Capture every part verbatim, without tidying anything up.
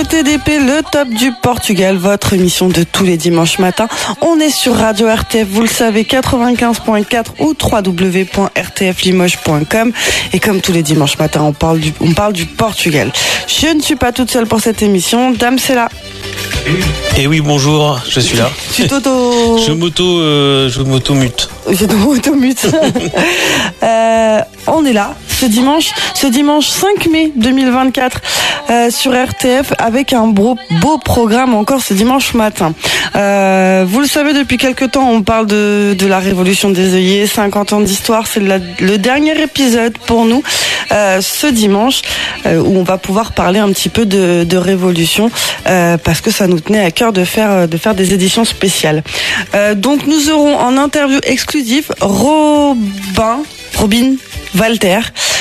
T D P, le top du Portugal, votre émission de tous les dimanches matins. On est sur Radio R T F, vous le savez, quatre-vingt-quinze point quatre ou w w w point r t f limoges point com. Et comme tous les dimanches matins, on parle du, on parle du Portugal. Je ne suis pas toute seule pour cette émission. Dame, c'est là. Et oui, bonjour, je suis là. Tu t'auto... Je m'auto, euh, je m'auto-mute. Je m'auto-mute. euh, on est là ce dimanche, ce dimanche cinq mai deux mille vingt-quatre euh, sur R T F avec un beau, beau programme encore ce dimanche matin. Euh, vous le savez, depuis quelque temps, on parle de, de la Révolution des œillets, cinquante ans d'histoire. C'est la, le dernier épisode pour nous euh, ce dimanche euh, où on va pouvoir parler un petit peu de, de Révolution euh, parce que ça nous tenait à cœur de faire, de faire des éditions spéciales. Euh, donc nous aurons en interview exclusive Robin, Robin Walter,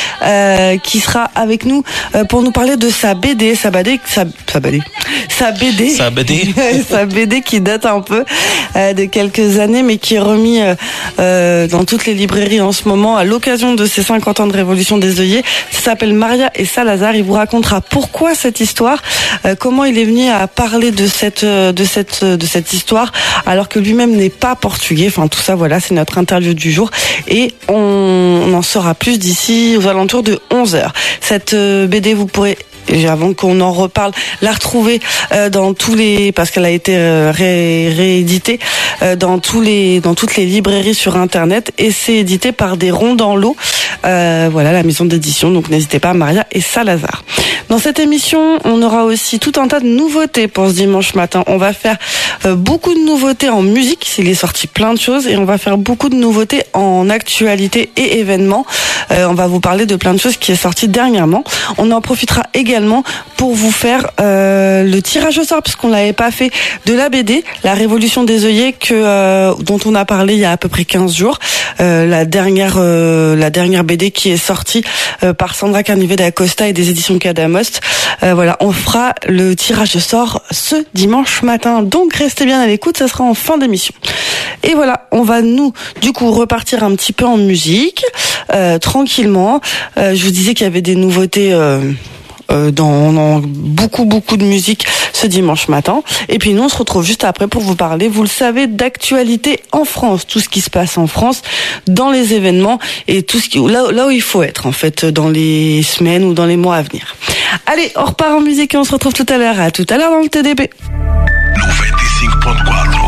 euh, qui sera avec nous euh, pour nous parler de sa B D, sa B D, sa, sa B D, sa B D, sa B D, sa B D qui date un peu euh, de quelques années, mais qui est remis euh, euh, dans toutes les librairies en ce moment à l'occasion de ces cinquante ans de Révolution des œillets. Ça s'appelle Maria et Salazar. Il vous racontera pourquoi cette histoire, euh, comment il est venu à parler de cette de cette de cette histoire, alors que lui-même n'est pas portugais. Enfin tout ça, voilà, c'est notre interview du jour et on, on en saura plus d'ici aux alentours de onze heures. Cette euh, B D, vous pourrez, et avant qu'on en reparle, la retrouver euh, dans tous les, parce qu'elle a été euh, ré, rééditée euh, dans tous les, dans toutes les librairies sur Internet, et c'est édité par des Ronds dans l'eau. Euh, voilà la maison d'édition. Donc n'hésitez pas, Maria et Salazar. Dans cette émission, on aura aussi tout un tas de nouveautés pour ce dimanche matin. On va faire euh, beaucoup de nouveautés en musique, il est sorti plein de choses, et on va faire beaucoup de nouveautés en actualité et événements. Euh, on va vous parler de plein de choses qui est sorti dernièrement. On en profitera également pour vous faire euh, le tirage au sort, puisqu'on l'avait pas fait, de la B D, La Révolution des œillets, que euh, dont on a parlé il y a à peu près quinze jours. Euh, la dernière euh, la dernière B D qui est sortie euh, par Sandra Carnivet d'Acosta et des éditions Cadamost. Euh, voilà, on fera le tirage au sort ce dimanche matin. Donc restez bien à l'écoute, ça sera en fin d'émission. Et voilà, on va nous du coup repartir un petit peu en musique euh, tranquillement. Euh, je vous disais qu'il y avait des nouveautés euh, euh, dans, dans beaucoup beaucoup de musique ce dimanche matin. Et puis nous on se retrouve juste après pour vous parler, vous le savez, d'actualité en France, tout ce qui se passe en France dans les événements et tout ce qui là, là où il faut être en fait dans les semaines ou dans les mois à venir. Allez, on repart en musique et on se retrouve tout à l'heure. À tout à l'heure dans le T D P. noventa e cinco ponto quatro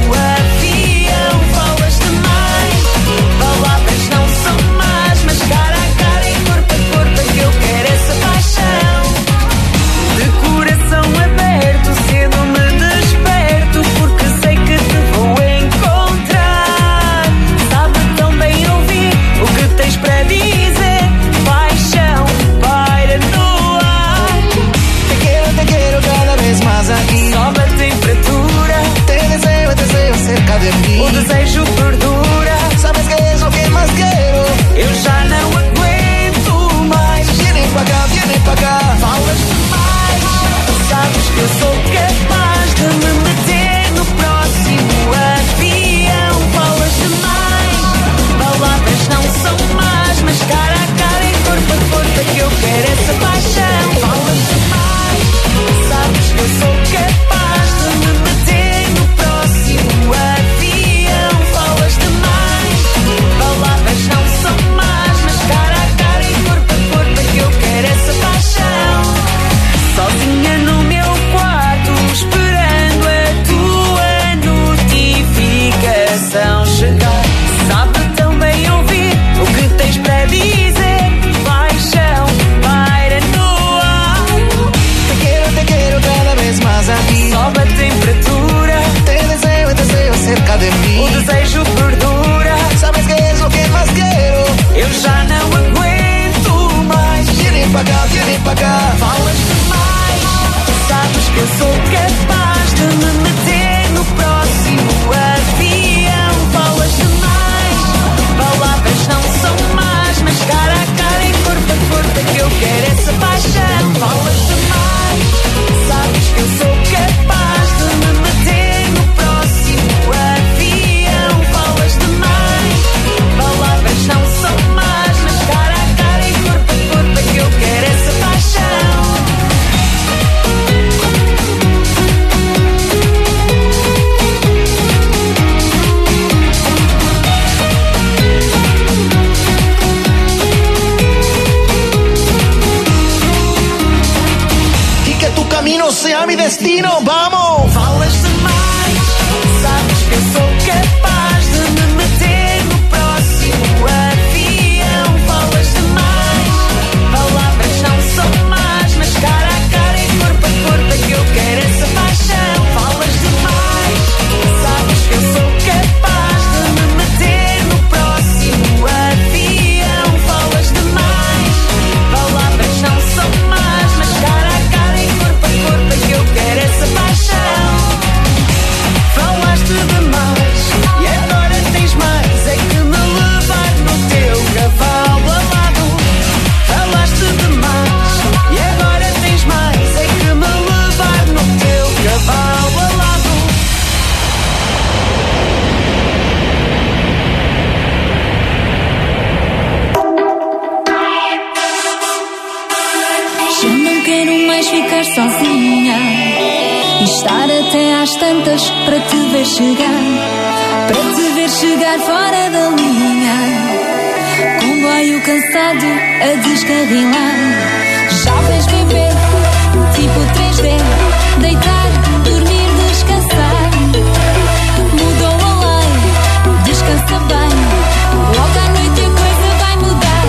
Palavras não são más, mas cara destino, vamos! Falas demais, sabes que eu sou capaz de me meter no próximo avião. Falas demais, palavras não são más, mas cara a cara e corpo a corpo é que eu quero essa paixão. Falas demais, sabes que eu sou capaz de me meter no próximo avião. Falas demais, palavras não são más, mas cara a cara e corpo a corpo é que eu quero essa paixão. Falaste demais e agora tens mais, é que me levar no teu cavalo alado. Falaste demais e agora tens mais, é que me levar no teu cavalo alado. Já não quero mais ficar sozinha e estar até às tantas para te ver chegar, para te ver chegar fora da linha. Comboio cansado a descarrilar. Já vais beber, tipo três D, deitar, dormir, descansar. Mudou a lei, descansa bem. Logo à noite a coisa vai mudar.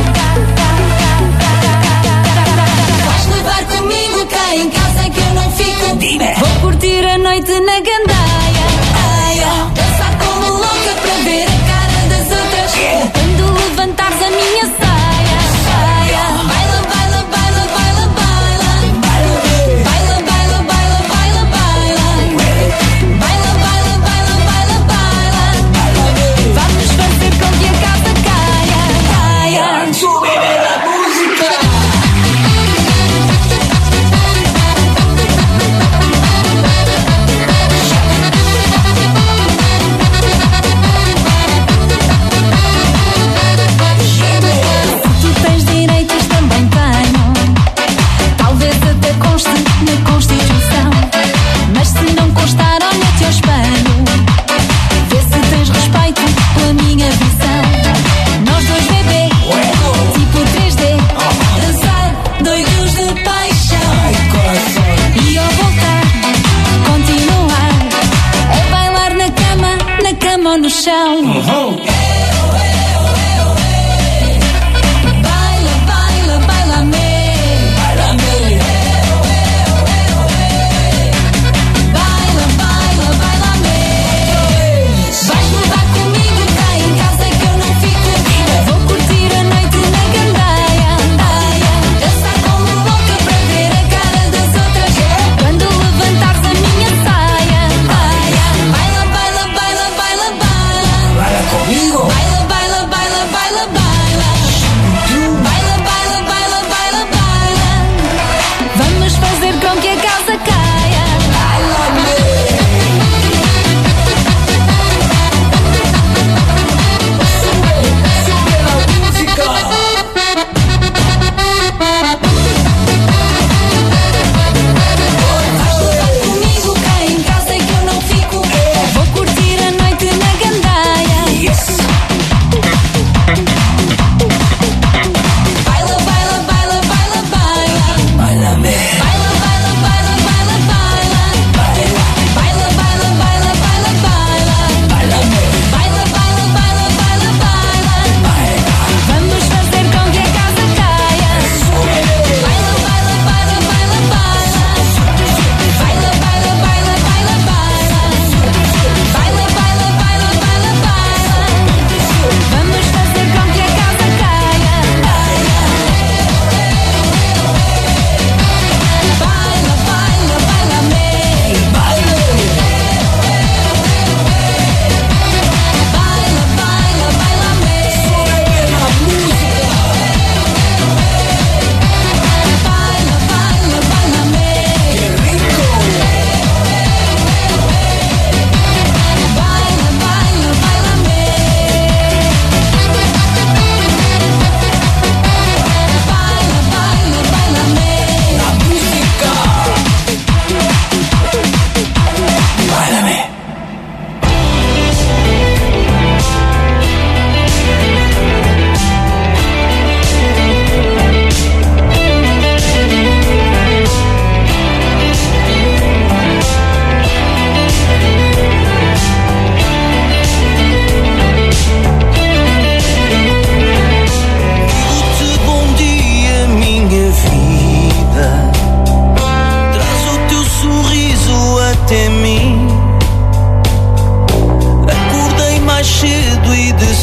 Vais levar comigo cá em casa que eu não fico. Vou curtir a noite na gandaia. Dançar como louca para ver a cara das outras. Quando levantares a minha saia, saia. Baila, baila, baila, baila, baila. Baila, baila, baila, baila, baila. Baila, baila, baila, baila, baila. Vamos fazer com que a casa caia, caia. Sube a música. Tu tens direitos, também tenho. Talvez até conste na Constituição, mas se não constar, olha-te ao espelho. Vê se tens respeito pela minha visão. Nós dois bebê, tipo três D, dançar doidos de paixão. E ao voltar, continuar a bailar na cama, na cama ou no chão. Baila, baila, baila-me. Baila, baila, baila-me. Vais levar comigo cá em casa que eu não fico. Vou curtir a noite na gandaia. Dançar como louca para ver a cara das outras. Quando levantares a minha saia, baila, baila, baila, baila, baila. Baila comigo.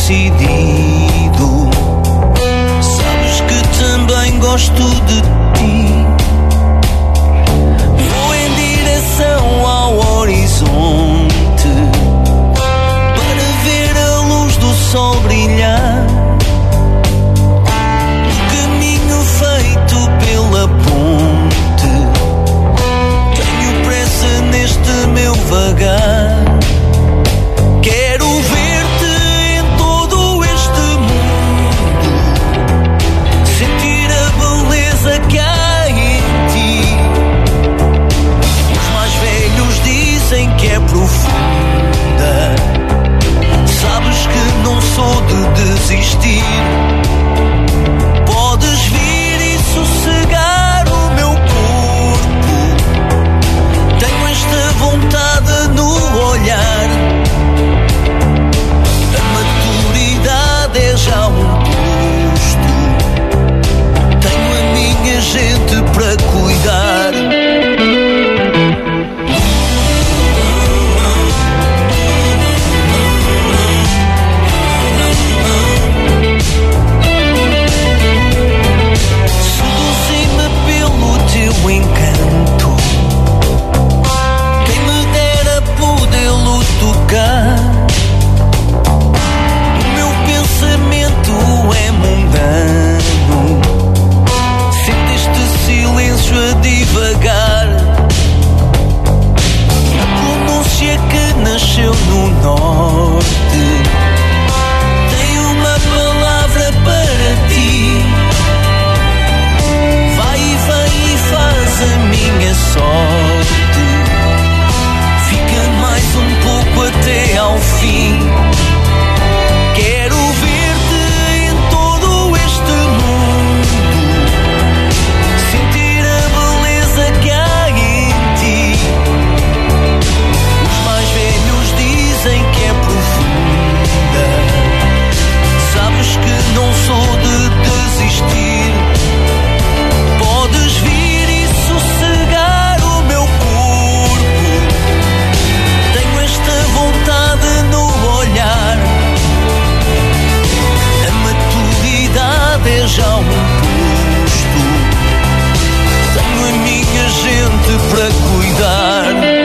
decidido. Sabes que também gosto de ti. Vou em direção ao horizonte para ver a luz do sol brilhar. No caminho feito pela ponte, tenho pressa neste meu vagar. Quero ver-te em todo este mundo, sentir a beleza que há em ti. Os mais velhos dizem que é profunda. Sabes que não sou de desistir. Podes vir e sossegar o meu corpo. Tenho esta vontade no olhar. É já um posto. Tenho a minha gente para cuidar. Seduzem-me pelo teu encanto. Quem me dera podê-lo tocar. É mundano, sinto este silêncio a divagar. A pronúncia que nasceu no norte tem uma palavra para ti. Vai e vem e faz a minha sorte. Fica mais um pouco até ao fim. Quero ver não sou de desistir. Podes vir e sossegar o meu corpo. Tenho esta vontade no olhar. A maturidade é já um posto. Tenho a minha gente para cuidar.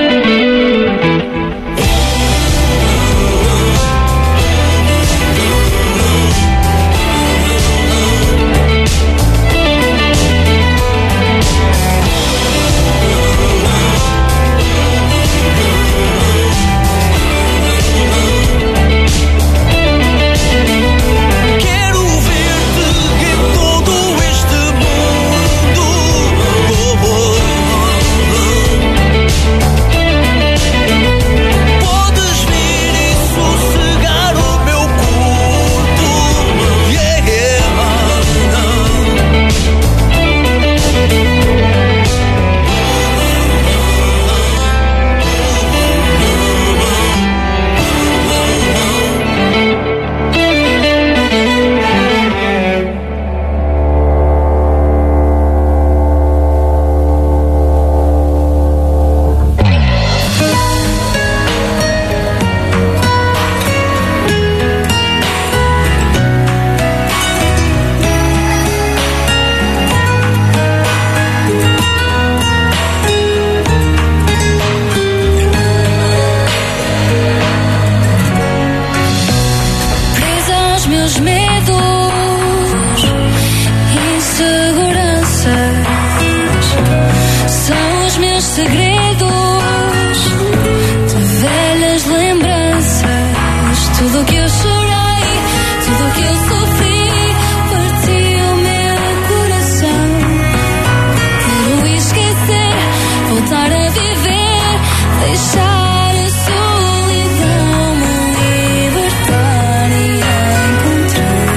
Deixar a solidão me libertar e encontrar.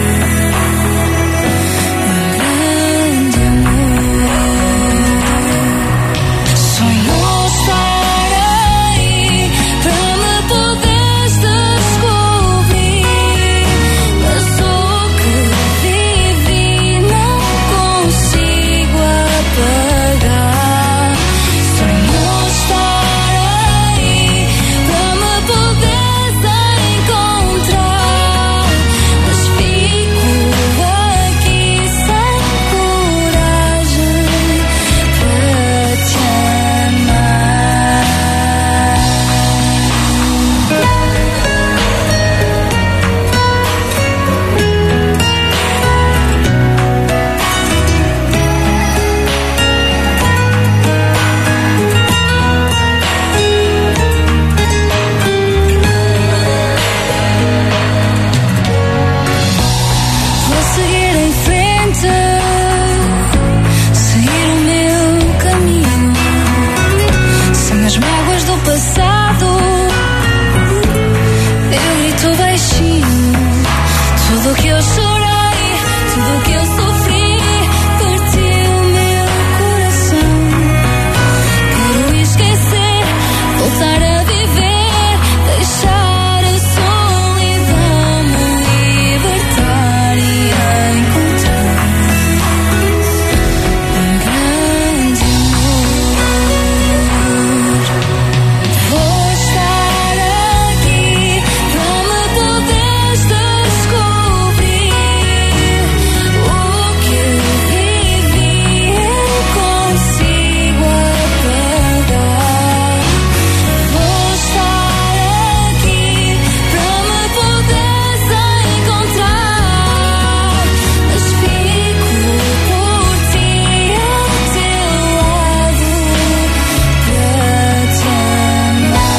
Tudo que eu chorei, tudo que eu sofri, partiu meu coração. Quero esquecer, voltar a viver, deixar a solidão me libertar e encontrar um grande amor. Vou estar aqui pra me poderes descobrir o que eu vivi, eu consigo apagar. Vou estar aqui pra me poderes encontrar, mas fico por ti ao teu lado para te amar.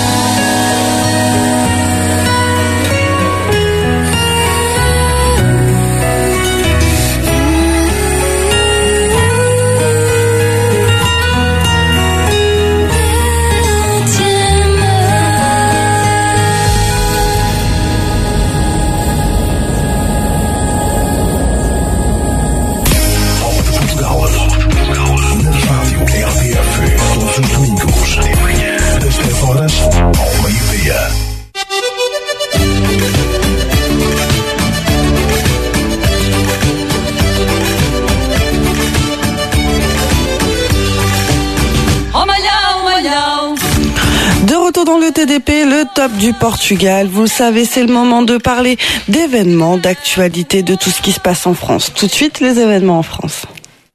Portugal. Na rádio R T F, todos os domingos, das dez horas ao meio-dia. Oh malhão, malhão. De retour dans le T D P, le top du Portugal. Vous le savez, c'est le moment de parler d'événements, d'actualité, de tout ce qui se passe en France. Tout de suite, les événements en France.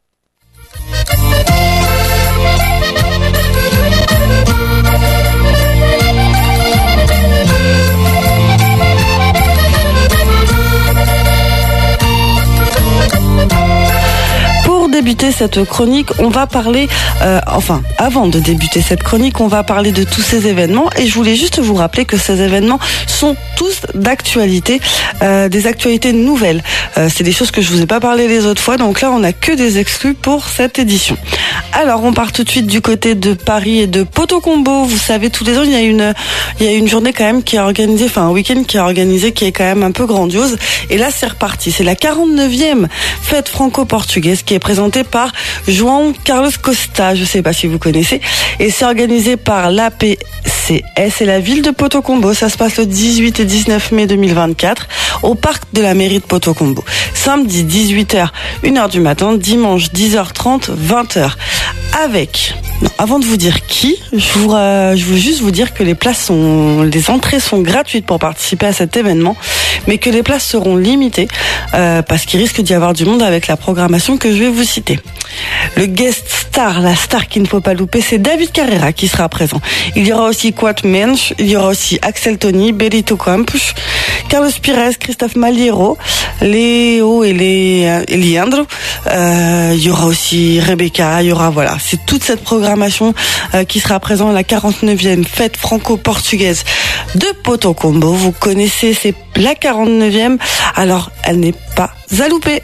Pour débuter cette chronique, on va parler, euh, enfin, avant de débuter cette chronique, on va parler de tous ces événements et je voulais juste vous rappeler que ces événements sont tous d'actualité, euh, des actualités nouvelles. Euh, c'est des choses que je vous ai pas parlé les autres fois, donc là on n'a que des exclus pour cette édition. Alors on part tout de suite du côté de Paris et de Poto Combo. Vous savez, tous les ans il y a une, il y a une journée quand même qui est organisée, enfin un week-end qui est organisé, qui est quand même un peu grandiose. Et là c'est reparti, c'est la quarante-neuvième fête franco-portugaise qui est présentée par João Carlos Costa, je sais pas si vous connaissez, et c'est organisé par l'A P C S et la ville de Poto Combo. Ça se passe le dix-huit et dix-neuf mai deux mille vingt-quatre au parc de la mairie de Poto Combo. Samedi dix-huit heures, une heure du matin, dimanche dix heures trente, vingt heures. Avec, non, avant de vous dire qui, je vous, euh, je veux juste vous dire que les places sont, les entrées sont gratuites pour participer à cet événement, mais que les places seront limitées euh, parce qu'il risque d'y avoir du monde avec la programmation que je vais vous citer. Le guest star, la star qu'il ne faut pas louper, c'est David Carreira qui sera présent. Il y aura aussi Quat Mensch, il y aura aussi Axel Tony, Benito Campos, Carlos Pires, Christophe Maliero, Léo et, les, et Leandro. Euh, il y aura aussi Rebecca, il y aura, voilà, c'est toute cette programmation euh, qui sera présente à la quarante-neuvième fête franco-portugaise de Poto Combo. Vous connaissez, c'est la quarante-neuvième, alors elle n'est pas à louper.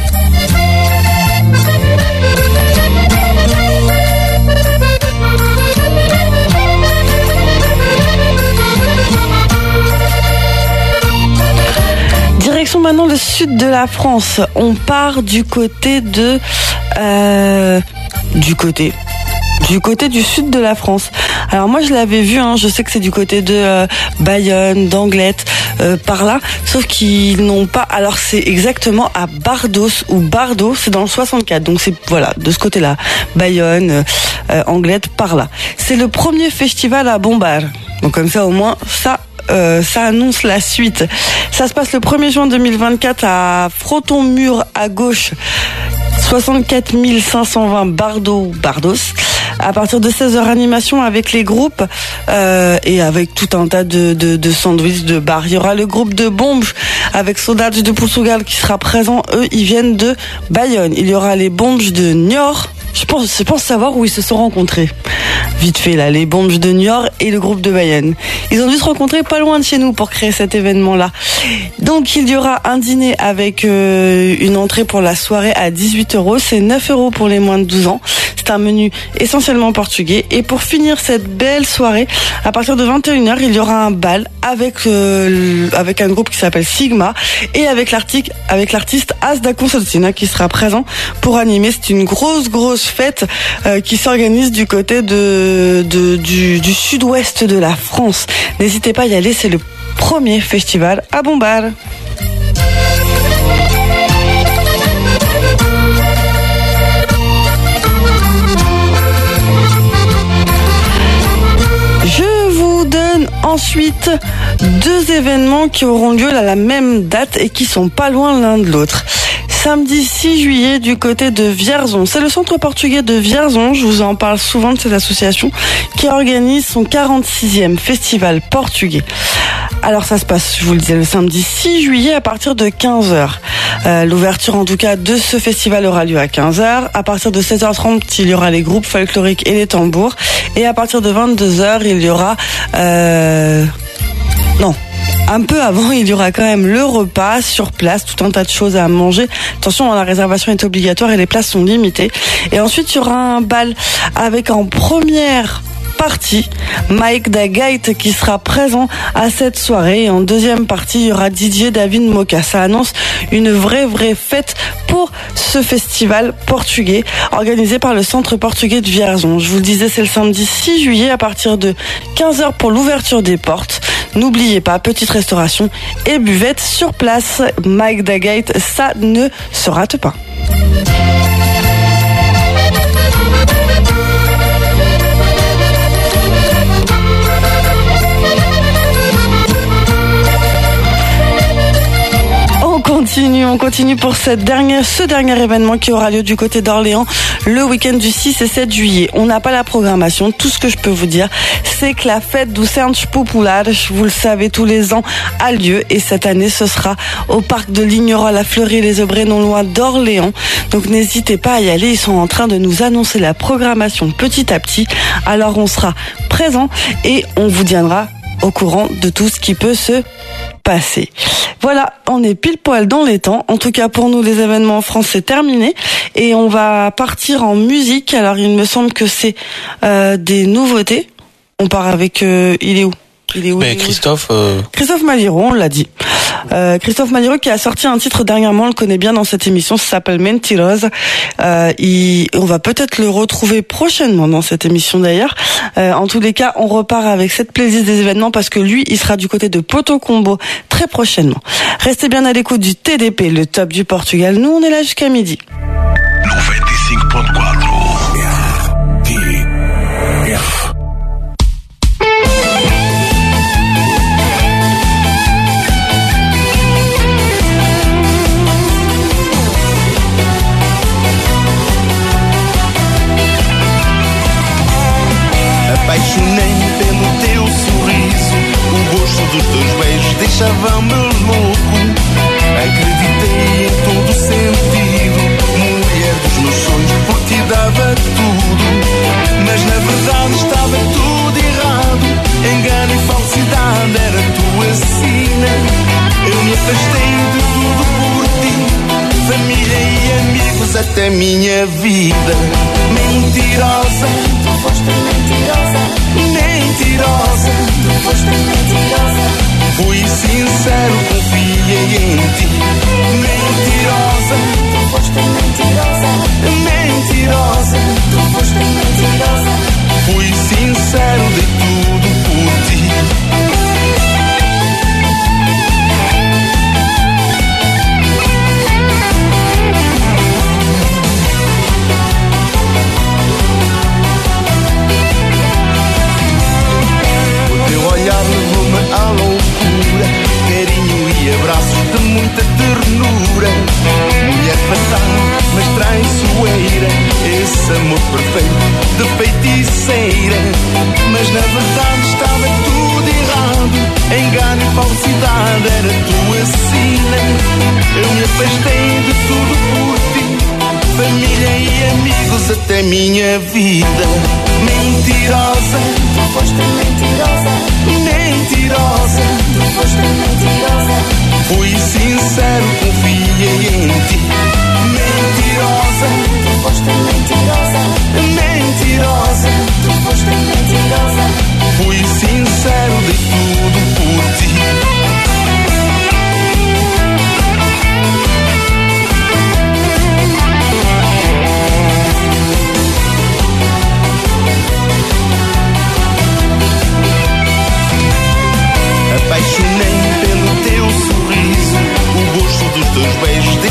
Direction maintenant le sud de la France. On part du côté de... Euh, du côté... du côté du sud de la France. Alors moi je l'avais vu, hein, je sais que c'est du côté de euh, Bayonne, d'Anglette, euh, par là, sauf qu'ils n'ont pas... Alors c'est exactement à Bardos ou Bardo, c'est dans le soixante-quatre, donc c'est voilà, de ce côté-là, Bayonne, euh, Anglette, par là. C'est le premier festival à Bombar, donc comme ça au moins ça... Euh, ça annonce la suite. Ça se passe le premier juin deux mille vingt-quatre à Fronton-Mur à gauche, soixante-quatre mille cinq cent vingt Bardo, Bardos. À partir de seize heures, animation avec les groupes euh, et avec tout un tas de, de, de sandwichs, de bars. Il y aura le groupe de Bombes avec Saudades de Portugal qui sera présent. Eux, ils viennent de Bayonne. Il y aura les Bombes de Niort. Je pense, je pense savoir où ils se sont rencontrés. Vite fait là, les Bombes de Niort et le groupe de Bayonne. Ils ont dû se rencontrer pas loin de chez nous pour créer cet événement-là. Donc il y aura un dîner avec euh, une entrée pour la soirée à dix-huit euros. C'est neuf euros pour les moins de douze ans. C'est C'est un menu essentiellement portugais. Et pour finir cette belle soirée, à partir de vingt et une heures, il y aura un bal avec euh, avec un groupe qui s'appelle Sigma et avec l'artiste avec l'artiste As da Concertina qui sera présent pour animer. C'est une grosse grosse fête euh, qui s'organise du côté de, de du, du sud-ouest de la France. N'hésitez pas à y aller, c'est le premier festival à Bombar. Je vous donne ensuite deux événements qui auront lieu à la même date et qui sont pas loin l'un de l'autre. Samedi six juillet du côté de Vierzon. C'est le centre portugais de Vierzon, je vous en parle souvent de cette association, qui organise son quarante-sixième festival portugais. Alors ça se passe, je vous le disais, le samedi six juillet à partir de quinze heures. Euh, l'ouverture en tout cas de ce festival aura lieu à quinze heures. À partir de seize heures trente, il y aura les groupes folkloriques et les tambours. Et à partir de vingt-deux heures, il y aura... Euh... Non. Un peu avant, il y aura quand même le repas sur place, tout un tas de choses à manger. Attention, la réservation est obligatoire et les places sont limitées. Et ensuite, il y aura un bal avec en première partie Mike da Gate qui sera présent à cette soirée. Et en deuxième partie, il y aura D J David Moka. Ça annonce une vraie, vraie fête pour ce festival portugais organisé par le Centre portugais de Vierzon. Je vous le disais, c'est le samedi six juillet à partir de quinze heures pour l'ouverture des portes. N'oubliez pas, petite restauration et buvette sur place. Mike da Gate, ça ne se rate pas. On continue, on continue pour cette dernière, ce dernier événement qui aura lieu du côté d'Orléans le week-end du six et sept juillet. On n'a pas la programmation. Tout ce que je peux vous dire, c'est que la fête du Centre Populaire, vous le savez, tous les ans a lieu. Et cette année, ce sera au parc de Lignerolles à Fleury-les-Aubrais, non loin d'Orléans. Donc n'hésitez pas à y aller. Ils sont en train de nous annoncer la programmation petit à petit. Alors on sera présent et on vous tiendra au courant de tout ce qui peut se passer. Voilà, on est pile poil dans les temps. En tout cas, pour nous, les événements en France, c'est terminé. Et on va partir en musique. Alors, il me semble que c'est euh, des nouveautés. On part avec... Euh, il est où Il est où Mais Christophe... Euh... Christophe Maliro, on l'a dit. Euh, Christophe Maliro qui a sorti un titre dernièrement, on le connaît bien dans cette émission, ça s'appelle Mentirosa. Euh, il, on va peut-être le retrouver prochainement dans cette émission d'ailleurs. Euh, en tous les cas, on repart avec cette plaisir des événements parce que lui, il sera du côté de Poto Combo très prochainement. Restez bien à l'écoute du T D P, le top du Portugal. Nous, on est là jusqu'à midi. noventa e cinco ponto quatro R T F. Apaixonei-me pelo teu sorriso, o gosto dos teus beijos deixava-me louco. Acreditei em todo o sentido, mulher dos meus sonhos, por ti dava tudo. Mas na verdade estava tudo errado, engano e falsidade era tua sina. Eu me afastei de tudo por ti, família e amigos, até minha vida. Mentirosa, tu foste mentirosa. Mentirosa, tu foste mentirosa. Fui sincero, confiei em ti. Mentirosa, tu foste mentirosa. Mentirosa, tu foste mentirosa. Fui sincero, dei tudo por ti. Levou-me à loucura, carinho e abraços de muita ternura. Mulher fatal, mas traiçoeira, esse amor perfeito de feiticeira. Mas na verdade estava tudo errado, engano e falsidade era tua sina. Eu me afastei de tudo por ti, família e amigos, até minha vida. Mentirosa, tu foste mentirosa. Mentirosa, tu foste mentirosa. Fui sincero, confiei em ti. Mentirosa, tu foste mentirosa.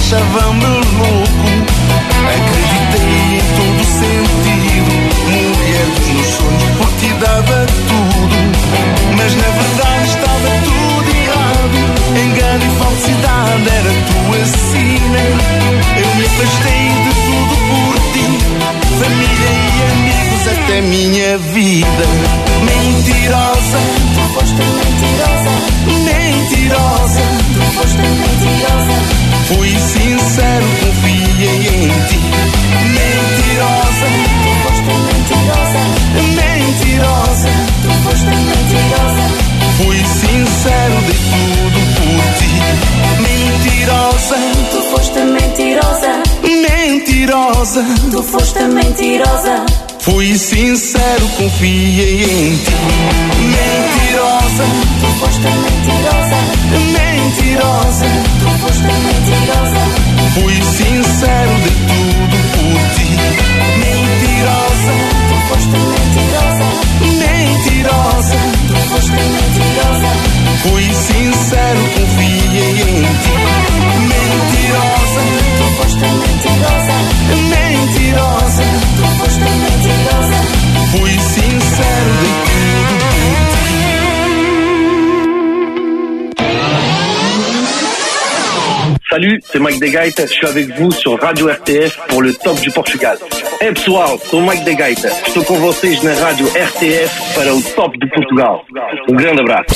deixava-me louco. Acreditei em todo o sentido, mulher dos meus sonhos, por ti dava tudo. Mas na verdade estava tudo errado, engano e falsidade era tua sina. Eu me afastei de tudo por ti, família e amigos, até minha vida. Mentirosa, Tu foste mentirosa, mentirosa, tu foste mentirosa, fui sincero, confiei em ti. Mentirosa, tu foste mentirosa, mentirosa, tu foste mentirosa, fui sincero, dei tudo por ti. Mentirosa, tu foste mentirosa, mentirosa, tu foste mentirosa, fui sincero, confiei em ti. Mentirosa, tu foste mentirosa, mentirosa, tu foste mentirosa, fui sincero, dei tudo por ti. Mentirosa, tu foste mentirosa, mentirosa, tu foste mentirosa, fui sincero, confiei em ti. Mentirosa, tu foste mentirosa, mentirosa, tu foste mentirosa, fui sincero, dei tudo por ti. Salut, c'est Mike Degaite, je suis avec vous sur Radio R T F pour le Top du Portugal. É pessoal, sou Mike Degaite, estou com vocês na Rádio R T F para o Top de Portugal. Um grande abraço.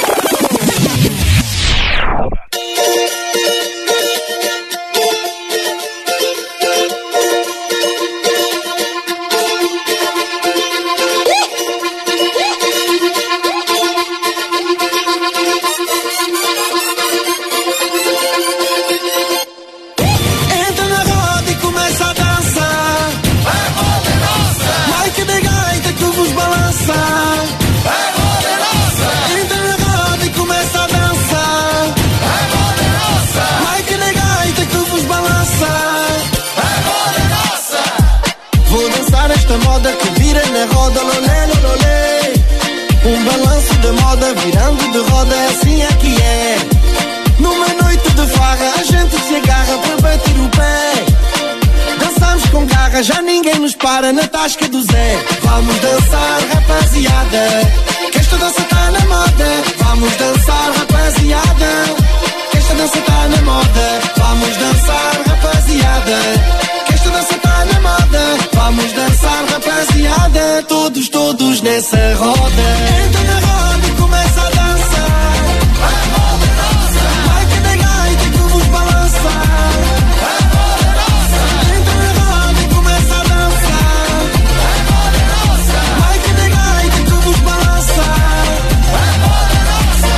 Entra na roda e começa a dançar. É poderosa. Mike de gaita que vos balança. É poderosa. Entra na roda e começa a dançar. É poderosa. Mike de gaita que vos balança. É poderosa. Vou dançar esta moda que vira na roda, lolé, lolé. Um balanço de moda virando de roda, assim é que é. Numa noite de farra a gente se agarra para bater o pé. Dançamos com garra, já ninguém nos para na tasca do Zé. Vamos dançar, rapaziada, que esta dança tá na moda. Vamos dançar, rapaziada, que esta dança tá na moda. Vamos dançar, rapaziada, que esta dança tá na moda. Vamos dançar, rapaziada, todos, todos nessa roda. Entra na roda e começa a dançar. É poderosa. Mike de gaita que vos balança. É poderosa. Entra na roda e começa a dançar. É poderosa. Mike de gaita que vos balança. É poderosa.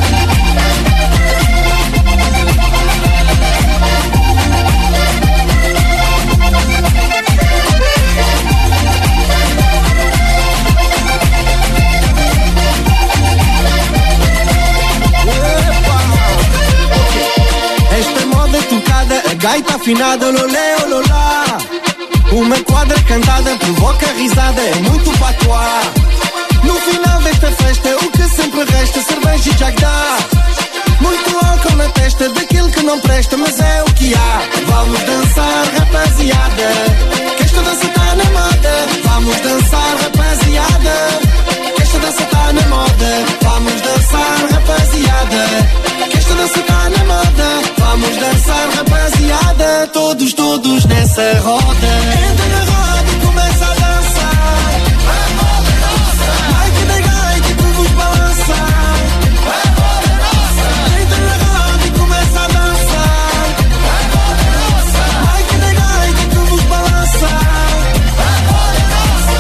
Esta moda tocada, a gaita afinada, ololé, ololá. Uma quadra cantada provoca risada, é muito patois. No final desta festa, o que sempre resta, cerveja e jagdá. Muito álcool na testa, daquilo que não presta, mas é o que há. Vamos dançar, rapaziada, que esta dança tá na moda. Vamos dançar, rapaziada, que esta dança tá na moda. Vamos dançar, rapaziada, que esta dança tá na moda. Vamos dançar, rapaziada, todos, todos nessa roda. Entra na roda e começa a dançar. É poderosa. Mike de gaita que vos balança. É poderosa. Entra na roda e começa a dançar. É poderosa. Mike de gaita que vos balança. É poderosa.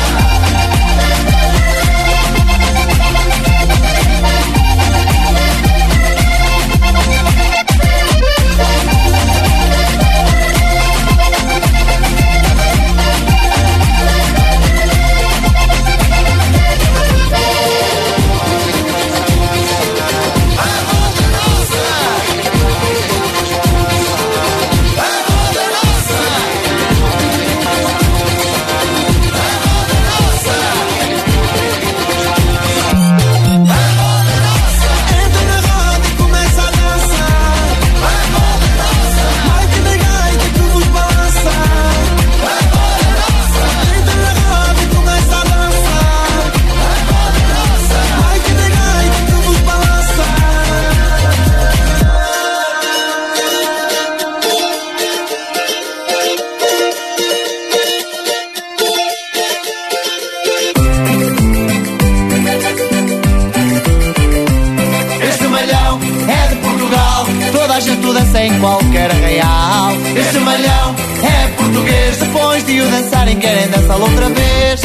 qualquer arraial. Este malhão é português, depois de o dançarem querem dançá-lo outra vez.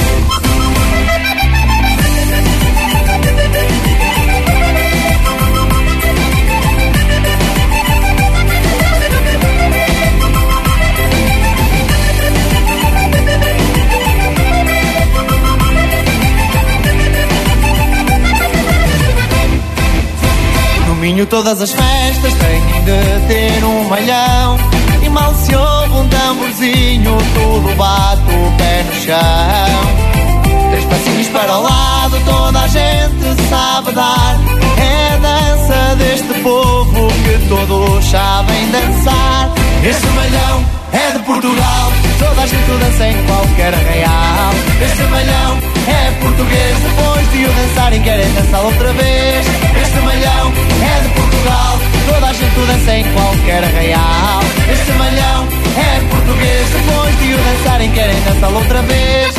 Minho todas as festas têm de ter um malhão. E mal se ouve um tamborzinho, tudo bate o pé no chão. Três passinhos para o lado, toda a gente sabe dar. É a dança deste povo que todos sabem dançar. Este malhão é de Portugal, toda a gente o dança em qualquer arraial. Este malhão é português, depois de o dançarem querem dançá-lo outra vez. Este malhão é de Portugal, toda a gente o dança em qualquer arraial. Este malhão é português, depois de o dançarem querem dançá-lo outra vez.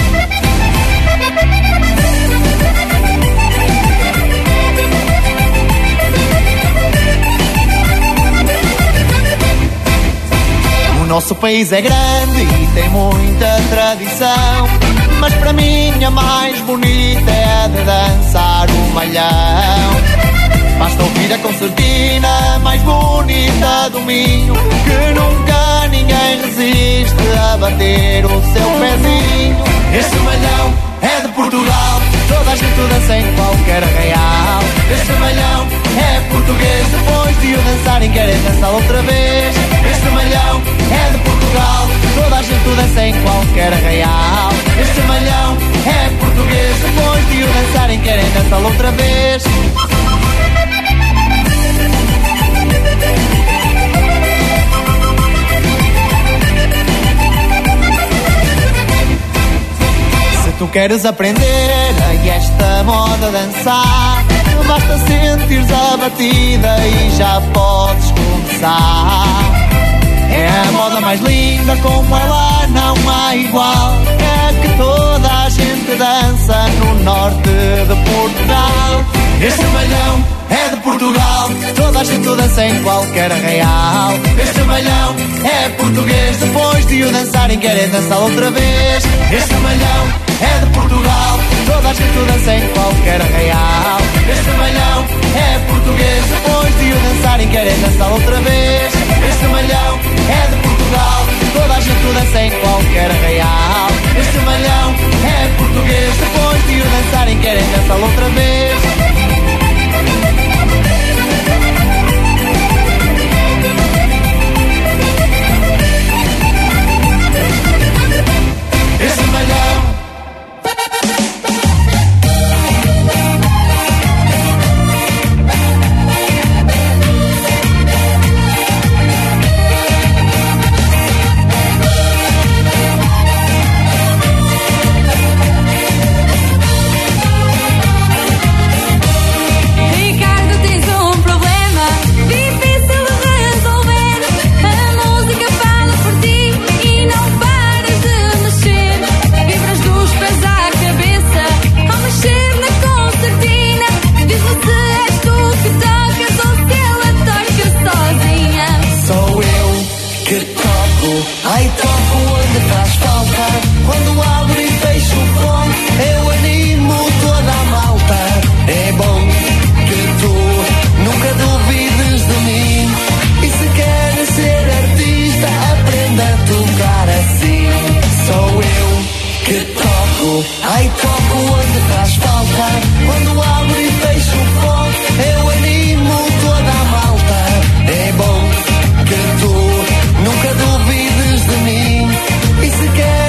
O nosso país é grande e tem muita tradição, mas para mim a mais bonita é a de dançar o malhão. Basta ouvir a concertina mais bonita do Minho, que nunca ninguém resiste a bater o seu pezinho. Este malhão é de Portugal, toda a gente o dança em qualquer arraial. Este malhão é português, depois de o dançarem querem dançá-lo outra vez. Este malhão é de Portugal, toda a gente o dança em qualquer arraial. Este malhão é português, depois de o dançarem querem dançá-lo outra vez. Se tu queres aprender a esta moda dançar, basta sentires a batida e já podes começar. É a moda mais linda, como ela não há igual. É que toda a gente dança no norte de Portugal. Este malhão é de Portugal, toda a gente o dança em qualquer arraial. Este malhão é português, depois de o dançarem querem dançá-lo outra vez. Este malhão é de Portugal, toda a gente o dança em qualquer arraial. Este malhão é português, depois de o dançarem querem dançá-lo outra vez. Este malhão é de Portugal, toda a gente o dança em qualquer arraial. Este malhão é português, depois de o dançarem querem dançá-lo outra vez. Este malhão. Ai, toco onde faz falta. Quando abro e fecho o ponto, eu animo toda a malta. É bom que tu nunca duvides de mim. E se queres ser artista, aprenda a tocar assim. Sou eu que toco. Ai, toco onde faz falta. Quando abro e fecho o ponto, eu animo toda a malta. É bom que tu nunca duvides de mim. E se quer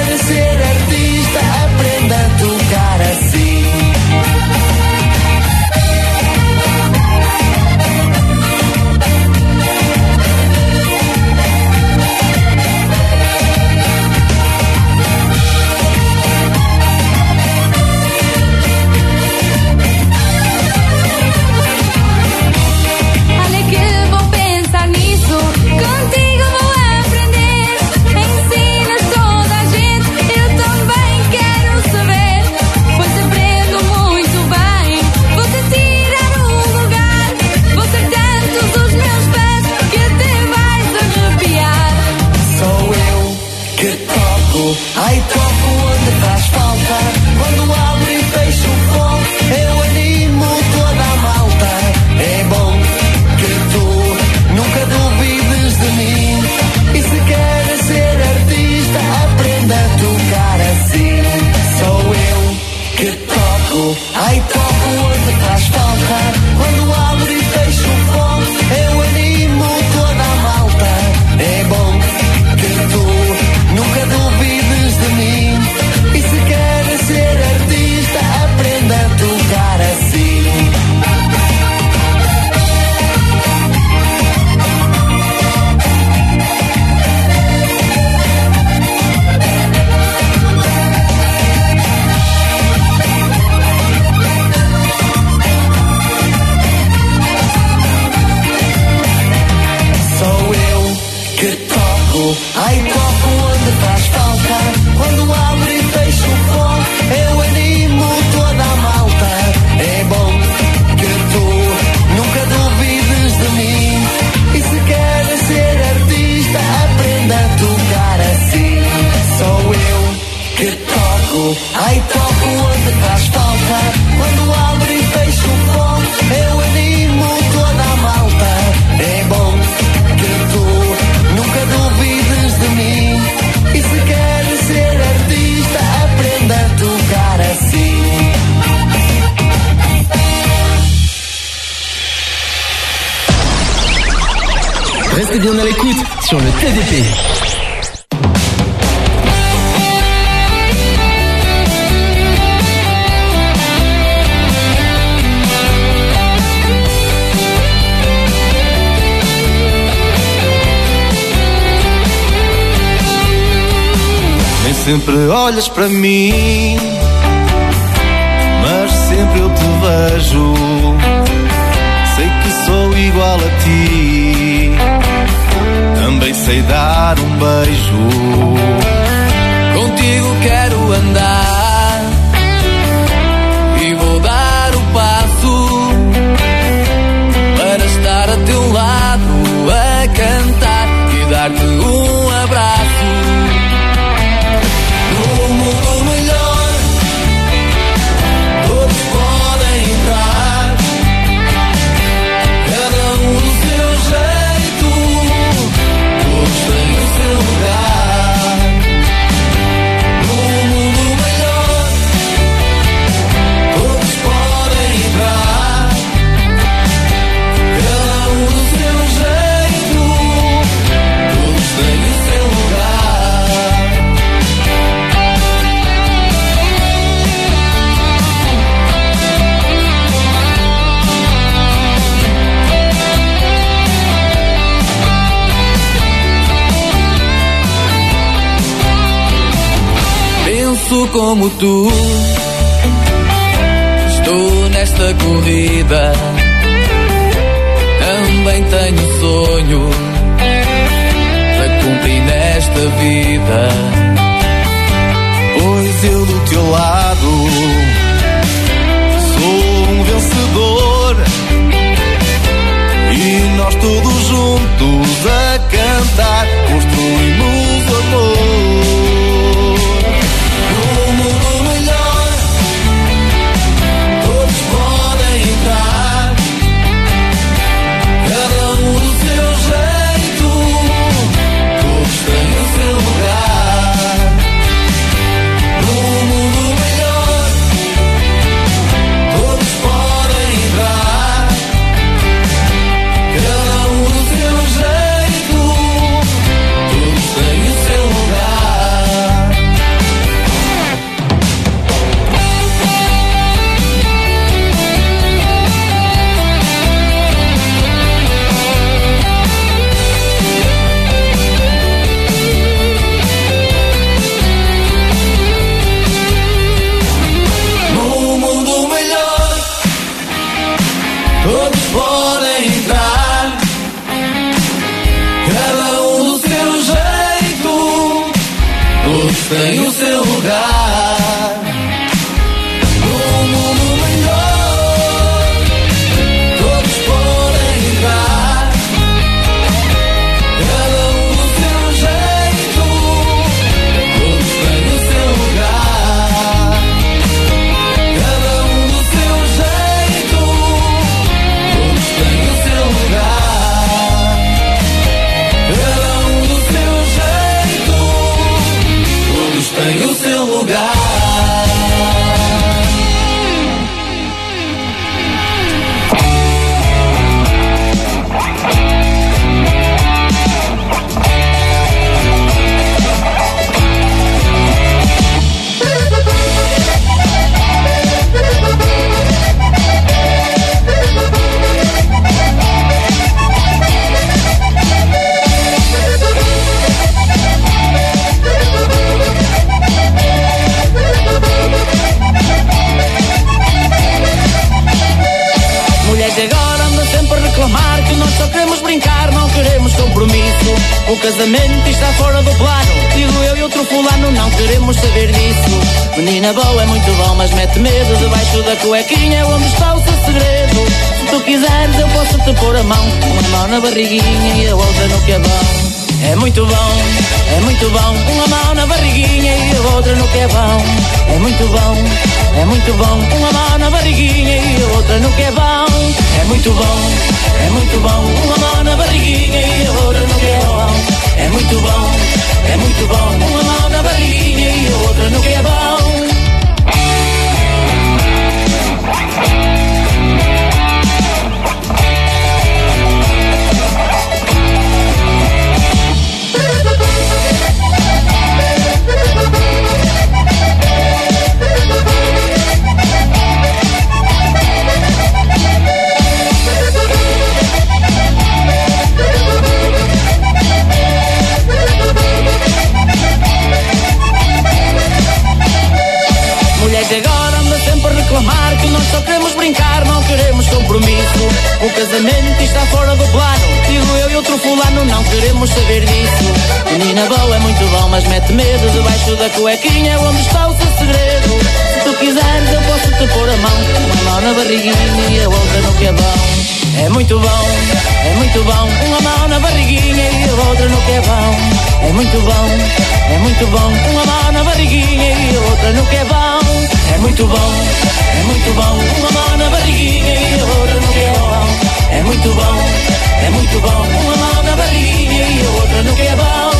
Ai, toco onde faz falta. Quando abro e fecho o pó, eu animo toda a malta. É bom que tu nunca duvides de mim. E se queres ser artista, aprenda a tocar assim. Sou eu que toco. Ai, toco onde faz falta. Quando abro e fecho o pó, eu animo toda a malta. É bom que tu nunca duvides de mim. E se queres ser artista, aprenda a tocar assim. Restez bien à l'écoute sur le T D P. Sempre olhas para mim, mas sempre eu te vejo. Sei que sou igual a ti, também sei dar um beijo. Contigo quero andar e vou dar o passo para estar a teu lado a cantar e dar-te um abraço. Como tu, estou nesta corrida, também tenho sonho para cumprir nesta vida. Pois eu do teu lado sou um vencedor e nós todos juntos a cantar construímos amor. Tem o seu lugar no mundo melhor. Todos podem entrar, cada um do seu jeito. Todos têm o seu lugar, cada um do seu jeito. Todos têm o seu lugar, cada um do seu jeito. Todos têm o seu lugar. We'll be right back. casamento está fora do plano. Digo eu e outro fulano, não queremos saber disso. Menina boa é muito bom, mas mete medo. Debaixo da cuequinha é onde está o seu segredo. Se tu quiseres eu posso te pôr a mão. Uma mão na barriguinha e a outra no que é bom. É muito bom, é muito bom. Uma mão na barriguinha e a outra no que é bom. É muito bom, é muito bom. Uma mão na barriguinha e a outra no que é bom. É muito bom, é muito bom. Uma mão na barriguinha e a outra no que é bom. É muito bom, é muito bom. Uma mão na barriguinha e a outra no que é bom. Agora anda sempre a reclamar que nós só queremos brincar, não queremos compromisso. O casamento está fora do plano. Digo eu e outro fulano, não queremos saber disso. Menina boa é muito bom, mas mete medo. Debaixo da cuequinha é onde está o seu segredo. Se tu quiseres eu posso te pôr a mão. Uma mão na barriguinha e a outra no que é bom. É muito bom, é muito bom. Uma mão na barriguinha e a outra no que é bom. É muito bom, é muito bom. Uma mão na barriguinha e a outra no que é bom. É muito bom, é muito bom. Uma mão na barriguinha e a outra no que é bom. É muito bom, é muito bom. Uma mão na barriguinha e a outra no que é bom.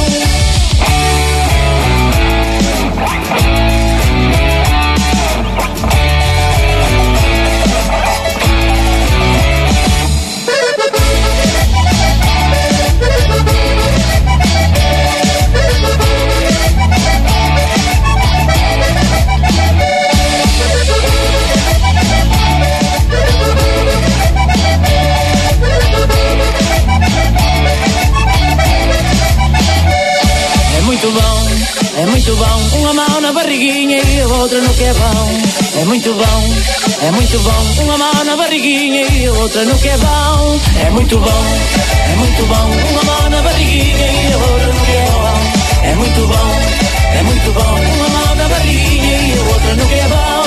muito bom, é muito bom. Uma mão na barriguinha e a outra no que é bom. É muito bom, é muito bom. Uma mão na barriguinha e a outra no que é bom. É muito bom, é muito bom. Uma mão na barriguinha e a outra no que é bom. É muito bom, é muito bom. Uma mão na barriguinha e a outra no que é bom.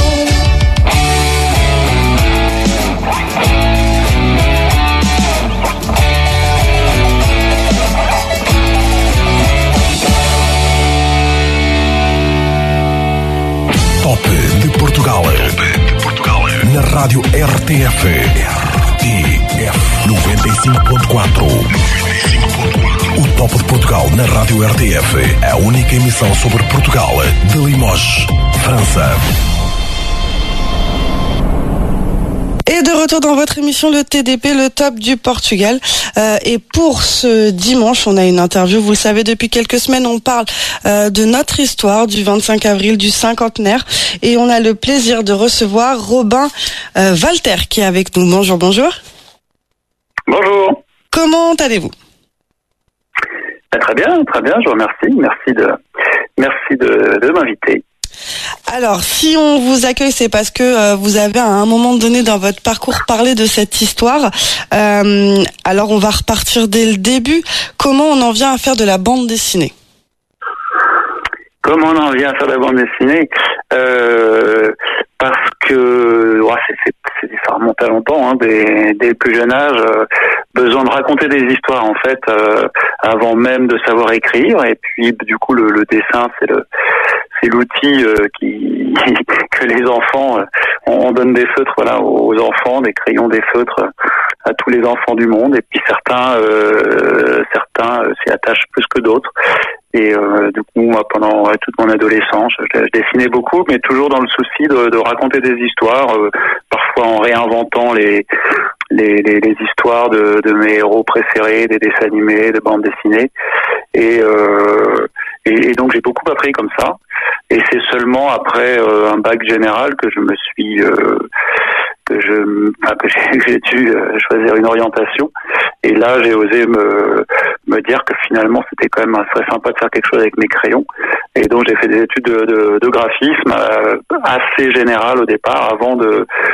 Top de Portugal. Top de Portugal. Na rádio R T F. R T F noventa e cinco ponto quatro. O Top de Portugal na rádio R T F. A única emissão sobre Portugal. De Limoges, França. Et de retour dans votre émission, le T D P, le Top du Portugal. Euh, et pour ce dimanche, on a une interview. Vous le savez, depuis quelques semaines, on parle euh, de notre histoire du vingt-cinq avril, du cinquantenaire. Et on a le plaisir de recevoir Robin euh, Walter qui est avec nous. Bonjour, bonjour. Bonjour. Comment allez-vous ? Très bien, très bien, je vous remercie. Merci de, merci de, de m'inviter. Alors, si on vous accueille, c'est parce que euh, vous avez à un moment donné dans votre parcours parlé de cette histoire. Euh, alors, on va repartir dès le début. Comment on en vient à faire de la bande dessinée ? Comment on en vient à faire de la bande dessinée ? euh, Parce que ouais, c'est, c'est, c'est, ça remonte à longtemps, hein, dès, dès le plus jeune âge. Euh, besoin de raconter des histoires, en fait, euh, avant même de savoir écrire. Et puis, du coup, le, le dessin, c'est le... c'est l'outil euh, qui que les enfants, euh, on donne des feutres voilà aux enfants, des crayons, des feutres à tous les enfants du monde. Et puis certains, euh, certains euh, s'y attachent plus que d'autres. Et euh, du coup, moi, pendant ouais, toute mon adolescence, je, je dessinais beaucoup, mais toujours dans le souci de, de raconter des histoires, euh, parfois en réinventant les les, les, les histoires de, de mes héros préférés, des dessins animés, de bandes dessinées. Et, euh, et, et donc j'ai beaucoup appris comme ça. Et c'est seulement après euh, un bac général que je me suis euh, que je enfin, que j'ai, j'ai dû euh, choisir une orientation. Et là, j'ai osé me me dire que finalement, c'était quand même très sympa de faire quelque chose avec mes crayons. Et donc, j'ai fait des études de, de, de graphisme euh, assez générales au départ, avant de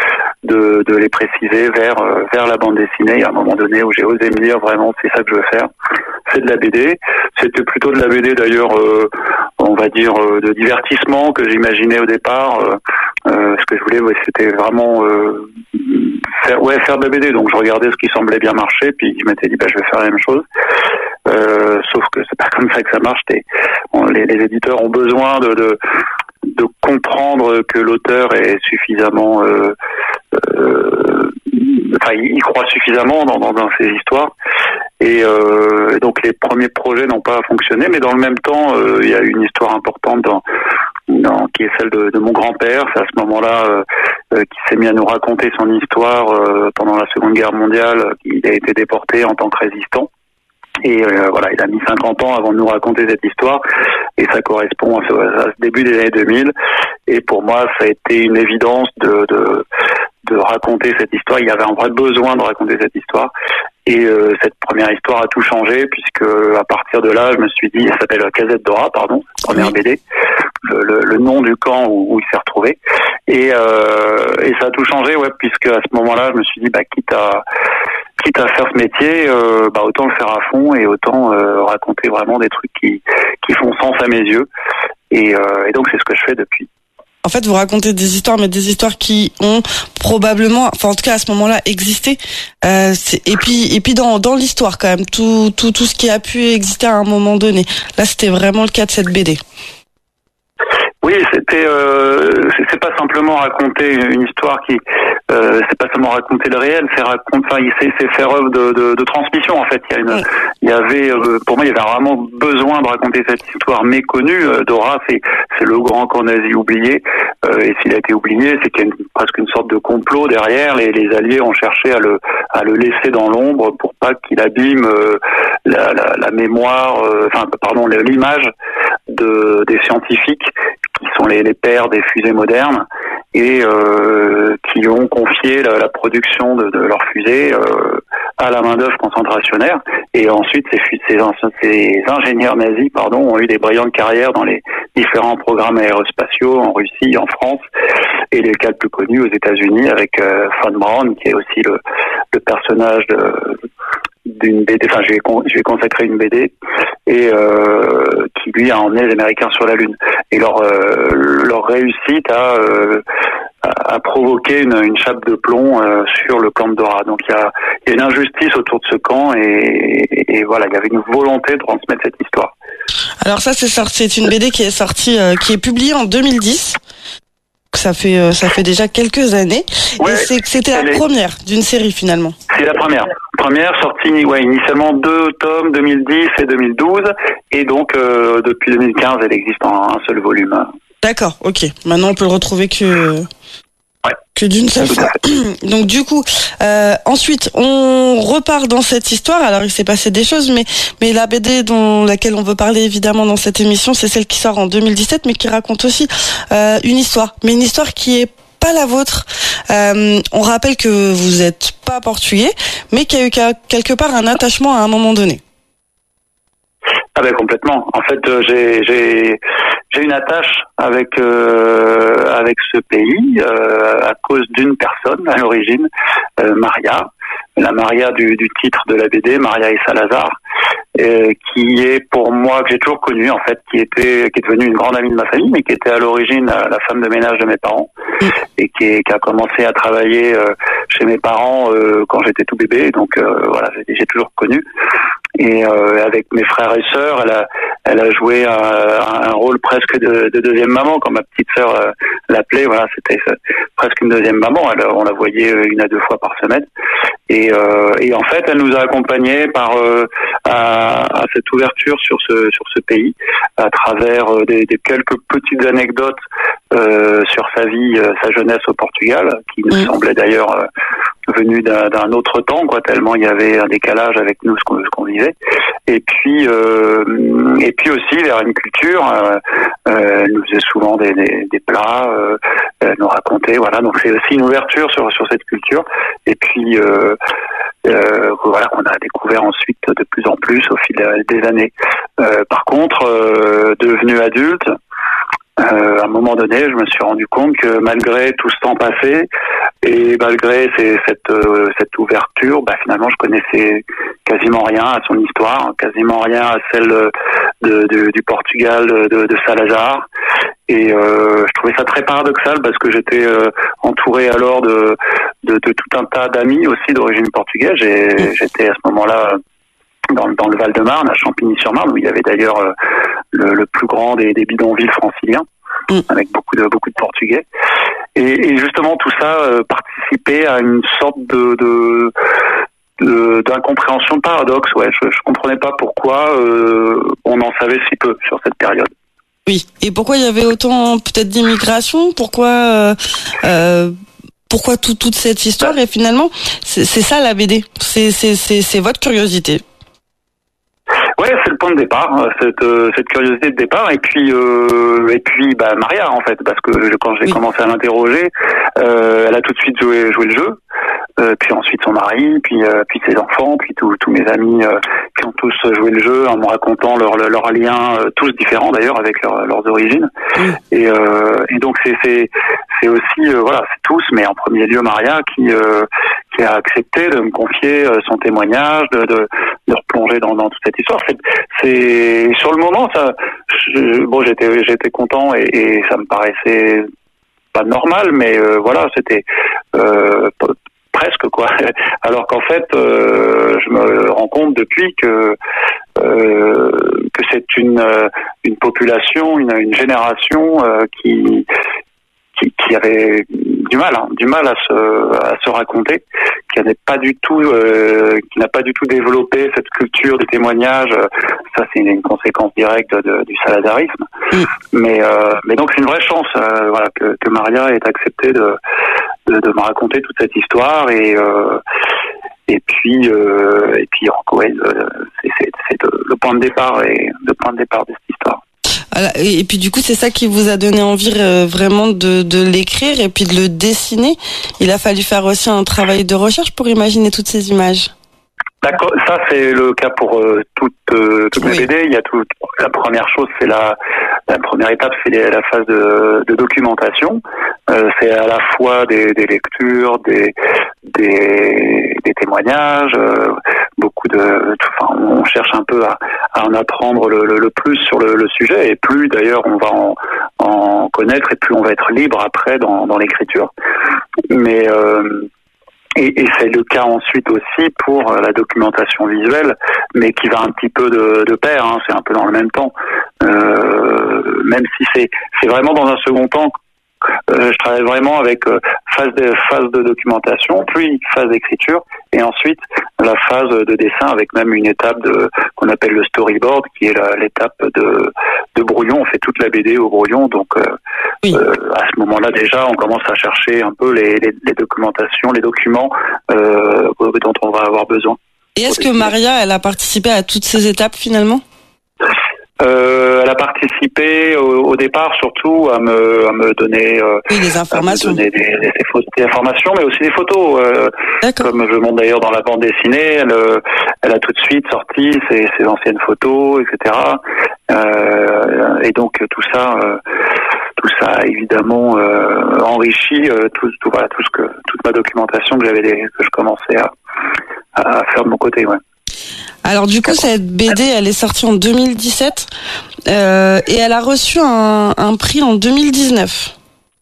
de, de les préciser vers euh, vers la bande dessinée. Il y a un moment donné où j'ai osé me dire vraiment c'est ça que je veux faire. C'est de la B D. C'était plutôt de la B D d'ailleurs, euh, on va dire euh, de divertissement que j'imaginais au départ. Euh, euh, ce que je voulais, ouais, c'était vraiment euh, faire, ouais, faire de la B D. Donc je regardais ce qui semblait bien marcher, puis je m'étais dit bah je vais faire la même chose. Euh, sauf que c'est pas comme ça que ça marche. Et on, les, les éditeurs ont besoin de, de de comprendre que l'auteur est suffisamment, euh, euh, enfin, il croit suffisamment dans, dans, dans ses histoires. Et euh, donc les premiers projets n'ont pas fonctionné, mais dans le même temps, euh, il y a une histoire importante dans, dans qui est celle de, de mon grand-père. C'est à ce moment-là euh, euh, qui s'est mis à nous raconter son histoire euh, pendant la Seconde Guerre mondiale. Il a été déporté en tant que résistant. Et euh, voilà, il a mis cinquante ans avant de nous raconter cette histoire, et ça correspond à ce, à ce début des années deux mille. Et pour moi, ça a été une évidence de, de, de raconter cette histoire. Il y avait un vrai besoin de raconter cette histoire. Et euh, cette première histoire a tout changé, puisque à partir de là, je me suis dit, elle s'appelle Casette Dora, pardon, première B D, le, le, le nom du camp où, où il s'est retrouvé. Et, euh, et ça a tout changé, ouais, puisque à ce moment-là, je me suis dit, bah, quitte à quitte à faire ce métier, euh, bah, autant le faire à fond et autant euh, raconter vraiment des trucs qui qui font sens à mes yeux. Et, euh, et donc c'est ce que je fais depuis. En fait, vous racontez des histoires, mais des histoires qui ont probablement, enfin en tout cas à ce moment-là, existé. Euh, c'est, et puis, et puis dans dans l'histoire quand même, tout tout tout ce qui a pu exister à un moment donné. Là, c'était vraiment le cas de cette B D. Oui, c'était euh, c'est, c'est pas simplement raconter une histoire qui euh, c'est pas seulement raconter le réel, c'est raconter, enfin, c'est, c'est faire œuvre de, de, de transmission en fait. Il y a une, ouais. il y avait euh, pour moi il y avait vraiment besoin de raconter cette histoire méconnue. Euh, Dora, c'est c'est le grand camp nazi oublié, euh, et s'il a été oublié, c'est qu'il y a une, presque une sorte de complot derrière. Les, les Alliés ont cherché à le à le laisser dans l'ombre pour pas qu'il abîme euh, la, la, la mémoire, euh, enfin pardon l'image de des scientifiques qui sont les, les pères des fusées modernes et euh, qui ont confié la, la production de, de leurs fusées euh, à la main-d'œuvre concentrationnaire. Et ensuite, ces, ces, ces ingénieurs nazis, pardon, ont eu des brillantes carrières dans les différents programmes aérospatiaux en Russie, en France, et les cas le plus connus aux États-Unis avec euh, Von Braun, qui est aussi le, le personnage de d'une B D, enfin je vais, je vais consacrer une B D et euh, qui lui a emmené les Américains sur la Lune. Et leur euh, leur réussite a, euh, a provoqué une, une chape de plomb euh, sur le camp de Dora. Donc il y a, il y a une injustice autour de ce camp et, et, et voilà, il y avait une volonté de transmettre cette histoire. Alors ça c'est sorti, c'est une B D qui est sortie, euh, qui est publiée en deux mille dix. Ça fait euh, ça fait déjà quelques années. Ouais, et c'est, c'était la est... première d'une série finalement. C'est la première. Première sortie, ouais, initialement deux tomes, deux mille dix et deux mille douze, et donc euh, depuis deux mille quinze, elle existe en un seul volume. D'accord, ok. Maintenant, on peut le retrouver que ouais. que d'une seule fois. Donc du coup, euh, ensuite, on repart dans cette histoire. Alors, il s'est passé des choses, mais mais la B D dont laquelle on veut parler évidemment dans cette émission, c'est celle qui sort en deux mille dix-sept, mais qui raconte aussi euh, une histoire, mais une histoire qui est pas la vôtre. Euh, on rappelle que vous êtes pas portugais, mais qu'il y a eu quelque part un attachement à un moment donné. Ah ben complètement. En fait, euh, j'ai j'ai j'ai une attache avec euh, avec ce pays euh, à cause d'une personne à l'origine, euh, Maria, la Maria du, du titre de la B D, Maria et Salazar, euh, qui est pour moi que j'ai toujours connue en fait, qui était qui est devenue une grande amie de ma famille, mais qui était à l'origine la, la femme de ménage de mes parents et qui, est, qui a commencé à travailler euh, chez mes parents euh, quand j'étais tout bébé. Donc euh, voilà, j'ai, j'ai toujours connu. Et euh, avec mes frères et sœurs, elle a, elle a joué un, un rôle presque de, de deuxième maman, quand ma petite sœur euh, l'appelait. Voilà, c'était euh, presque une deuxième maman. Elle, on la voyait une à deux fois par semaine. Et, euh, et en fait, elle nous a accompagnés par euh, à, à cette ouverture sur ce sur ce pays, à travers euh, des, des quelques petites anecdotes euh, sur sa vie, euh, sa jeunesse au Portugal, qui nous mmh. semblait d'ailleurs euh, venu d'un, d'un autre temps, quoi, tellement il y avait un décalage avec nous, ce qu'on, ce qu'on vivait. Et puis, euh, et puis aussi vers une culture. Euh, euh, elle nous faisait souvent des, des, des plats, euh, elle nous racontait, voilà. Donc c'est aussi une ouverture sur sur cette culture. Et puis euh, euh, voilà, qu'on a découvert ensuite de plus en plus au fil des années. Euh, par contre, euh, devenu adulte, Euh, à un moment donné, je me suis rendu compte que malgré tout ce temps passé et malgré ces, cette, euh, cette ouverture, bah, finalement, je connaissais quasiment rien à son histoire, quasiment rien à celle de, de, du Portugal de, de Salazar. Et euh, je trouvais ça très paradoxal parce que j'étais euh, entouré alors de, de, de tout un tas d'amis aussi d'origine portugaise. Et j'étais à ce moment-là dans, dans le Val-de-Marne, à Champigny-sur-Marne, où il y avait d'ailleurs euh, le, le plus grand des, des bidonvilles franciliens, mmh. avec beaucoup de beaucoup de Portugais. Et, et justement, tout ça euh, participait à une sorte de, de, de d'incompréhension, de paradoxe. Ouais, je, je comprenais pas pourquoi euh, on en savait si peu sur cette période. Oui. Et pourquoi il y avait autant peut-être d'immigration ? Pourquoi euh, euh, pourquoi tout, toute cette histoire ? Et finalement, c'est, c'est ça la B D. C'est c'est c'est, c'est votre curiosité. Ouais, c'est le point de départ, cette, euh, cette curiosité de départ, et puis euh, et puis bah Maria en fait, parce que quand j'ai oui. commencé à l'interroger, euh, elle a tout de suite joué joué le jeu, euh, puis ensuite son mari, puis euh, puis ses enfants, puis tous tous mes amis euh, qui ont tous joué le jeu en me racontant leurs leur, leur liens, euh, tous différents d'ailleurs avec leur, leurs origines, oui. et euh, et donc c'est c'est c'est aussi euh, voilà c'est tous, mais en premier lieu Maria qui euh, qui a accepté de me confier son témoignage, de, de, de replonger dans, dans toute cette histoire. C'est, c'est sur le moment, ça, je, bon, j'étais, j'étais content et, et ça me paraissait pas normal, mais euh, voilà, c'était euh, p- presque quoi. Alors qu'en fait, euh, je me rends compte depuis que euh, que c'est une une population, une, une génération euh, qui Qui, qui avait du mal, hein, du mal à se, à se raconter, qui n'a pas du tout, euh, qui n'a pas du tout développé cette culture du témoignage. Ça, c'est une, une conséquence directe de, de, du salazarisme. Mm. Mais, euh, mais donc c'est une vraie chance, euh, voilà, que, que Maria ait accepté de, de, de me raconter toute cette histoire et. Euh, Et puis, euh, et puis, ouais, c'est, c'est, c'est le point de départ et le point de départ de cette histoire. Et puis du coup, c'est ça qui vous a donné envie euh, vraiment de, de l'écrire et puis de le dessiner. Il a fallu faire aussi un travail de recherche pour imaginer toutes ces images. D'accord, ça c'est le cas pour euh, toutes euh, toutes oui. les B D. Il y a tout. La première chose, c'est la la première étape, c'est la phase de, de documentation. Euh, c'est à la fois des, des lectures, des des, des témoignages, euh, beaucoup de. Enfin, on cherche un peu à, à en apprendre le, le, le plus sur le, le sujet, et plus d'ailleurs on va en, en connaître, et plus on va être libre après dans, dans l'écriture. Mais euh, Et, et c'est le cas ensuite aussi pour la documentation visuelle, mais qui va un petit peu de, de pair, hein, c'est un peu dans le même temps. Euh, même si c'est, c'est vraiment dans un second temps, euh, je travaille vraiment avec euh, phase de phase de documentation, puis phase d'écriture, et ensuite la phase de dessin avec même une étape de qu'on appelle le storyboard, qui est la, l'étape de, de brouillon. On fait toute la B D au brouillon, donc euh, oui. euh, à ce moment-là déjà, on commence à chercher un peu les, les, les documentations, les documents euh, dont on va avoir besoin. Et est-ce que Maria, elle a participé à toutes ces étapes finalement ? Euh, elle a participé au, au départ surtout à me, à me donner, euh, oui, des informations, à me donner des, des, des, des informations, mais aussi des photos. Euh, comme je montre d'ailleurs dans la bande dessinée, elle, elle a tout de suite sorti ses, ses anciennes photos, et cetera. Euh, et donc tout ça, euh, tout ça a évidemment euh, enrichi euh, tout, tout, voilà, tout ce que, toute ma documentation que j'avais, que je commençais à, à faire de mon côté, ouais. Alors du coup, cette B D, elle est sortie en deux mille dix-sept euh, et elle a reçu un, un prix en deux mille dix-neuf.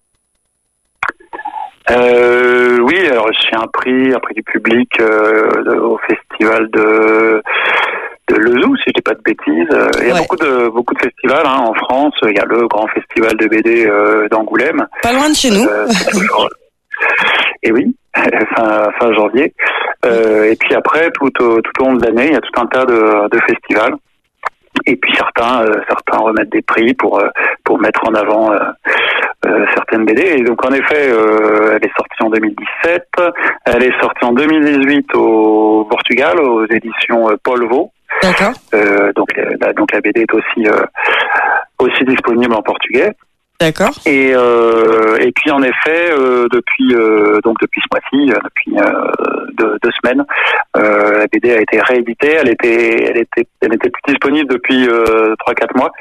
Euh, oui, elle a reçu un prix, un prix du public euh, de, au festival de de Lezou, si je dis pas de bêtises. Il y a ouais. beaucoup de beaucoup de festivals hein, en France. Il y a le grand festival de B D euh, d'Angoulême. Pas loin de chez nous. Euh, et oui, fin, fin janvier. Euh, et puis après, tout au, tout au long de l'année, il y a tout un tas de, de festivals. Et puis certains, euh, certains remettent des prix pour euh, pour mettre en avant euh, euh, certaines B D. Et donc en effet, euh, elle est sortie en deux mille dix-sept. Elle est sortie en deux mille dix-huit au Portugal, aux éditions euh, Paul Vaux. D'accord. Euh, donc la, donc la B D est aussi euh, aussi disponible en portugais. D'accord. Et euh, et puis en effet euh, depuis euh, donc depuis ce mois-ci, depuis euh, deux, deux semaines, euh, la B D a été rééditée. Elle était elle était elle était plus disponible depuis euh, trois quatre mois,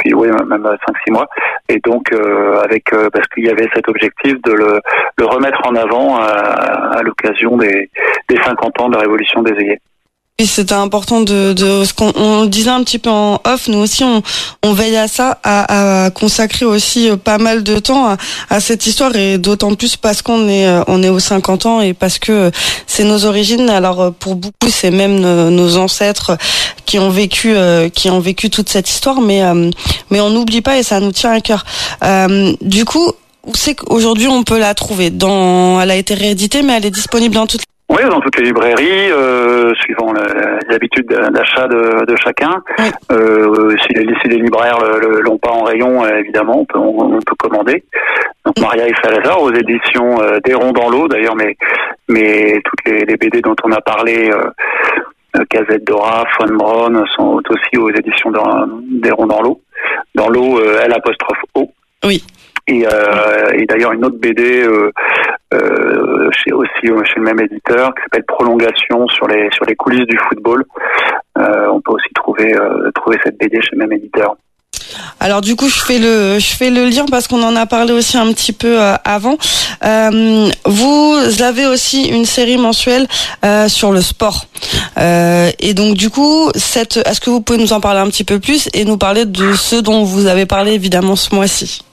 depuis oui même cinq six mois. Et donc euh, avec euh, parce qu'il y avait cet objectif de le, le remettre en avant à, à l'occasion des, des cinquante ans de la Révolution des œillets. Oui, c'était important de, de ce qu'on on le disait un petit peu en off. Nous aussi, on, on veille à ça, à, à consacrer aussi pas mal de temps à, à cette histoire, et d'autant plus parce qu'on est on est aux cinquante ans et parce que c'est nos origines. Alors pour beaucoup, c'est même nos, nos ancêtres qui ont vécu qui ont vécu toute cette histoire, mais mais on n'oublie pas et ça nous tient à cœur. Euh, du coup, où c'est qu'aujourd'hui on peut la trouver? Dans, elle a été rééditée, mais elle est disponible dans toutes. Oui, dans toutes les librairies, euh, suivant le, les habitudes d'achat de, de chacun. Oui. Euh, si, les, si les libraires le, le, l'ont pas en rayon, euh, évidemment, on peut, on, on peut commander. Donc Maria et Salazar aux éditions euh, Des Ronds dans l'eau. D'ailleurs, mais, mais toutes les, les B D dont on a parlé, euh, Casette Dora, Von Braun, sont aussi aux éditions Des Ronds dans l'eau. Dans l'eau, euh, L apostrophe O. Oui. Et, euh, et d'ailleurs une autre B D euh, euh, chez aussi chez le même éditeur qui s'appelle Prolongation sur les sur les coulisses du football. Euh, on peut aussi trouver euh, trouver cette B D chez le même éditeur. Alors du coup, je fais le je fais le lien parce qu'on en a parlé aussi un petit peu euh, avant. Euh, vous avez aussi une série mensuelle euh, sur le sport. Euh, et donc du coup, cette est-ce que vous pouvez nous en parler un petit peu plus et nous parler de ce dont vous avez parlé évidemment ce mois-ci?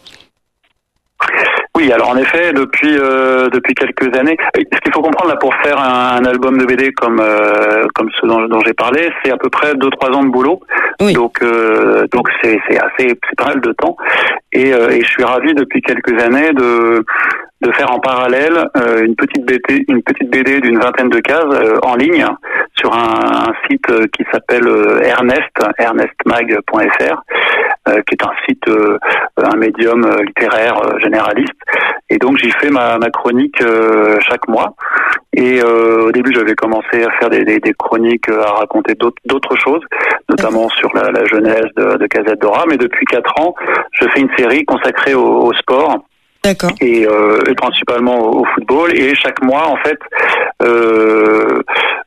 Oui, alors en effet, depuis euh, depuis quelques années, ce qu'il faut comprendre là pour faire un, un album de B D comme euh, comme ceux dont, dont j'ai parlé, c'est à peu près deux trois ans de boulot. Oui. Donc euh, donc c'est c'est assez c'est pas mal de temps. Et, euh, et je suis ravi depuis quelques années de de faire en parallèle euh, une petite B D une petite B D d'une vingtaine de cases euh, en ligne sur un, un site qui s'appelle euh, Ernest ernest mag point f r. Euh, qui est un site, euh, un médium euh, littéraire euh, généraliste. Et donc j'y fais ma, ma chronique euh, chaque mois. Et euh, au début j'avais commencé à faire des, des, des chroniques, euh, à raconter d'autres, d'autres choses, notamment sur la, la jeunesse de, de Casette Dora. Mais depuis quatre ans, je fais une série consacrée au, au sport. D'accord. Et, euh, et principalement au, au football. Et chaque mois, en fait, euh,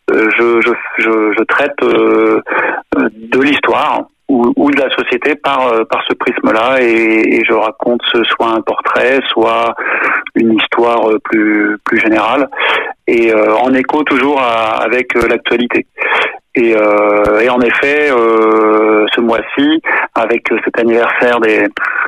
je, je, je, je traite euh, de l'histoire ou, ou de la société par par ce prisme-là, et, et je raconte soit un portrait, soit une histoire plus plus générale, et euh, en écho toujours à, avec euh, l'actualité. Et, euh, et en effet, euh, ce mois-ci, avec cet anniversaire des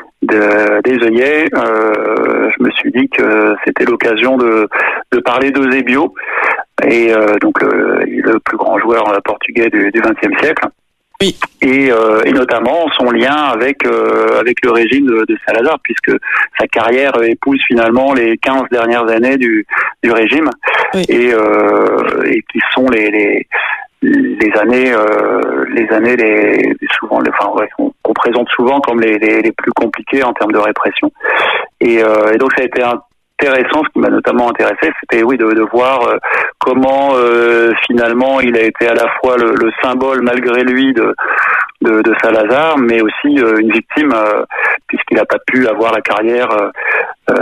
de, des œillets, euh, je me suis dit que c'était l'occasion de de parler d'Eusébio, et euh, donc euh, le plus grand joueur portugais du vingtième siècle. Oui. Et, euh, et notamment son lien avec euh, avec le régime de, de Salazar, puisque sa carrière épouse finalement les quinze dernières années du du régime. Oui. et euh, et qui sont les les les années euh, les années les souvent les, enfin ouais, qu'on, qu'on présente souvent comme les, les les plus compliquées en termes de répression. Et, euh, et donc ça a été un intéressant, ce qui m'a notamment intéressé, c'était oui de, de voir euh, comment euh, finalement il a été à la fois le, le symbole malgré lui de de, de Salazar, mais aussi euh, une victime euh, puisqu'il n'a pas pu avoir la carrière euh,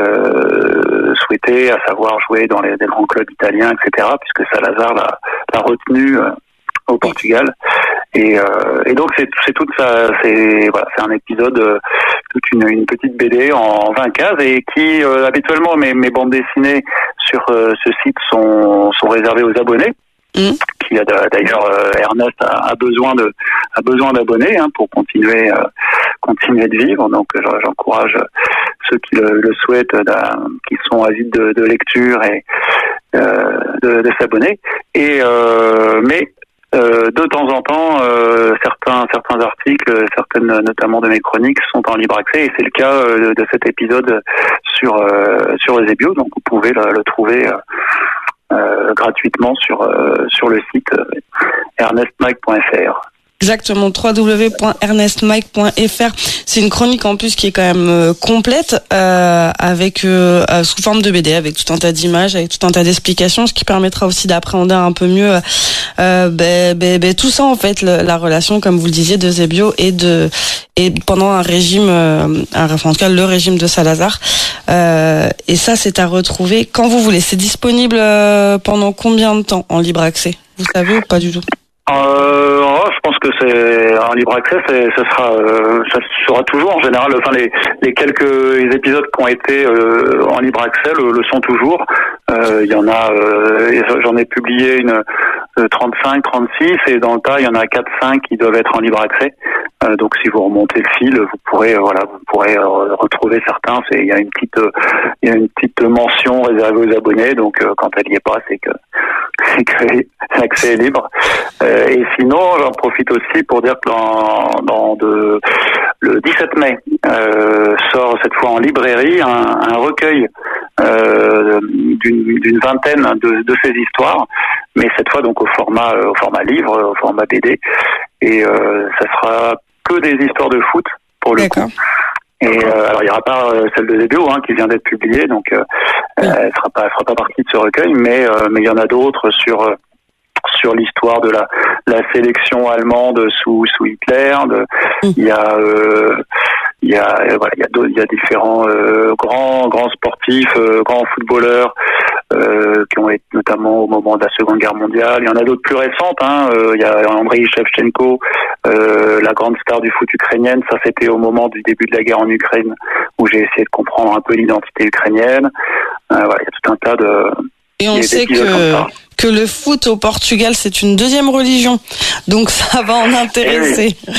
euh, souhaitée, à savoir jouer dans les, les grands clubs italiens, et cetera, puisque Salazar l'a, l'a retenu euh, au Portugal. Et, euh, et donc c'est, c'est toute ça, c'est voilà, c'est un épisode, euh, toute une, une petite B D en vingt cases, et qui euh, habituellement mes, mes bandes dessinées sur euh, ce site sont sont réservées aux abonnés. Mmh. Qui a d'ailleurs euh, Ernest a, a besoin de a besoin d'abonnés hein, pour continuer euh, continuer de vivre. Donc j'encourage ceux qui le, le souhaitent, qui sont avides de, de lecture et euh, de, de s'abonner. Et euh, mais Euh, de temps en temps, euh, certains certains articles, certaines notamment de mes chroniques, sont en libre accès, et c'est le cas euh, de cet épisode sur euh, sur Eusébio. Donc vous pouvez le, le trouver euh, euh, gratuitement sur euh, sur le site euh, ernest mag point f r. Exactement, w w w point ernest mag point f r. C'est une chronique en plus qui est quand même euh, complète, euh, avec euh, euh, sous forme de B D, avec tout un tas d'images, avec tout un tas d'explications, ce qui permettra aussi d'appréhender un peu mieux euh, ben, ben, ben, tout ça en fait, le, la relation, comme vous le disiez, d'Eusébio et de et pendant un régime, euh, un, enfin, en tout cas le régime de Salazar. Euh, et ça, c'est à retrouver quand vous voulez. C'est disponible euh, pendant combien de temps en libre accès? Vous savez ou pas du tout? Euh, oh, je pense que c'est un libre accès, c'est, ça sera, euh, ça sera toujours en général. Enfin, les, les quelques épisodes qui ont été euh, en libre accès le, le sont toujours. Il euh, y en a, euh, j'en ai publié une euh, trente-cinq, trente-six, et dans le tas, il y en a quatre, cinq qui doivent être en libre accès. Euh, donc, si vous remontez le fil, vous pourrez, euh, voilà, vous pourrez euh, retrouver certains. C'est, il y a une petite, euh, il y a une petite mention réservée aux abonnés. Donc, euh, quand elle y est pas, c'est que c'est que l'accès est libre. Euh, et sinon, j'en profite aussi pour dire que dans, dans de, le dix-sept mai euh, sort cette fois en librairie un, un recueil euh, d'une, d'une vingtaine de, de ces histoires, mais cette fois donc au format, au format livre, au format B D. Et euh, ça sera que des histoires de foot pour le D'accord. coup. Et euh, alors il y aura pas euh, celle de Zébio hein, qui vient d'être publiée, donc euh, oui. elle sera pas, elle fera pas partie de ce recueil, mais euh, mais il y en a d'autres sur euh, sur l'histoire de la la sélection allemande sous sous Hitler. De, mm. Il y a euh, il y a euh, voilà il y a il y a différents euh, grands grands sportifs, euh, grands footballeurs euh, qui ont été notamment au moment de la Seconde Guerre mondiale. Il y en a d'autres plus récentes. Hein. Euh, il y a Andrei Shevchenko, euh, la grande star du foot ukrainienne. Ça, c'était au moment du début de la guerre en Ukraine, où j'ai essayé de comprendre un peu l'identité ukrainienne. Euh, voilà, il y a tout un tas de... Et on sait que, que le foot au Portugal, c'est une deuxième religion. Donc ça va en intéresser. Oui.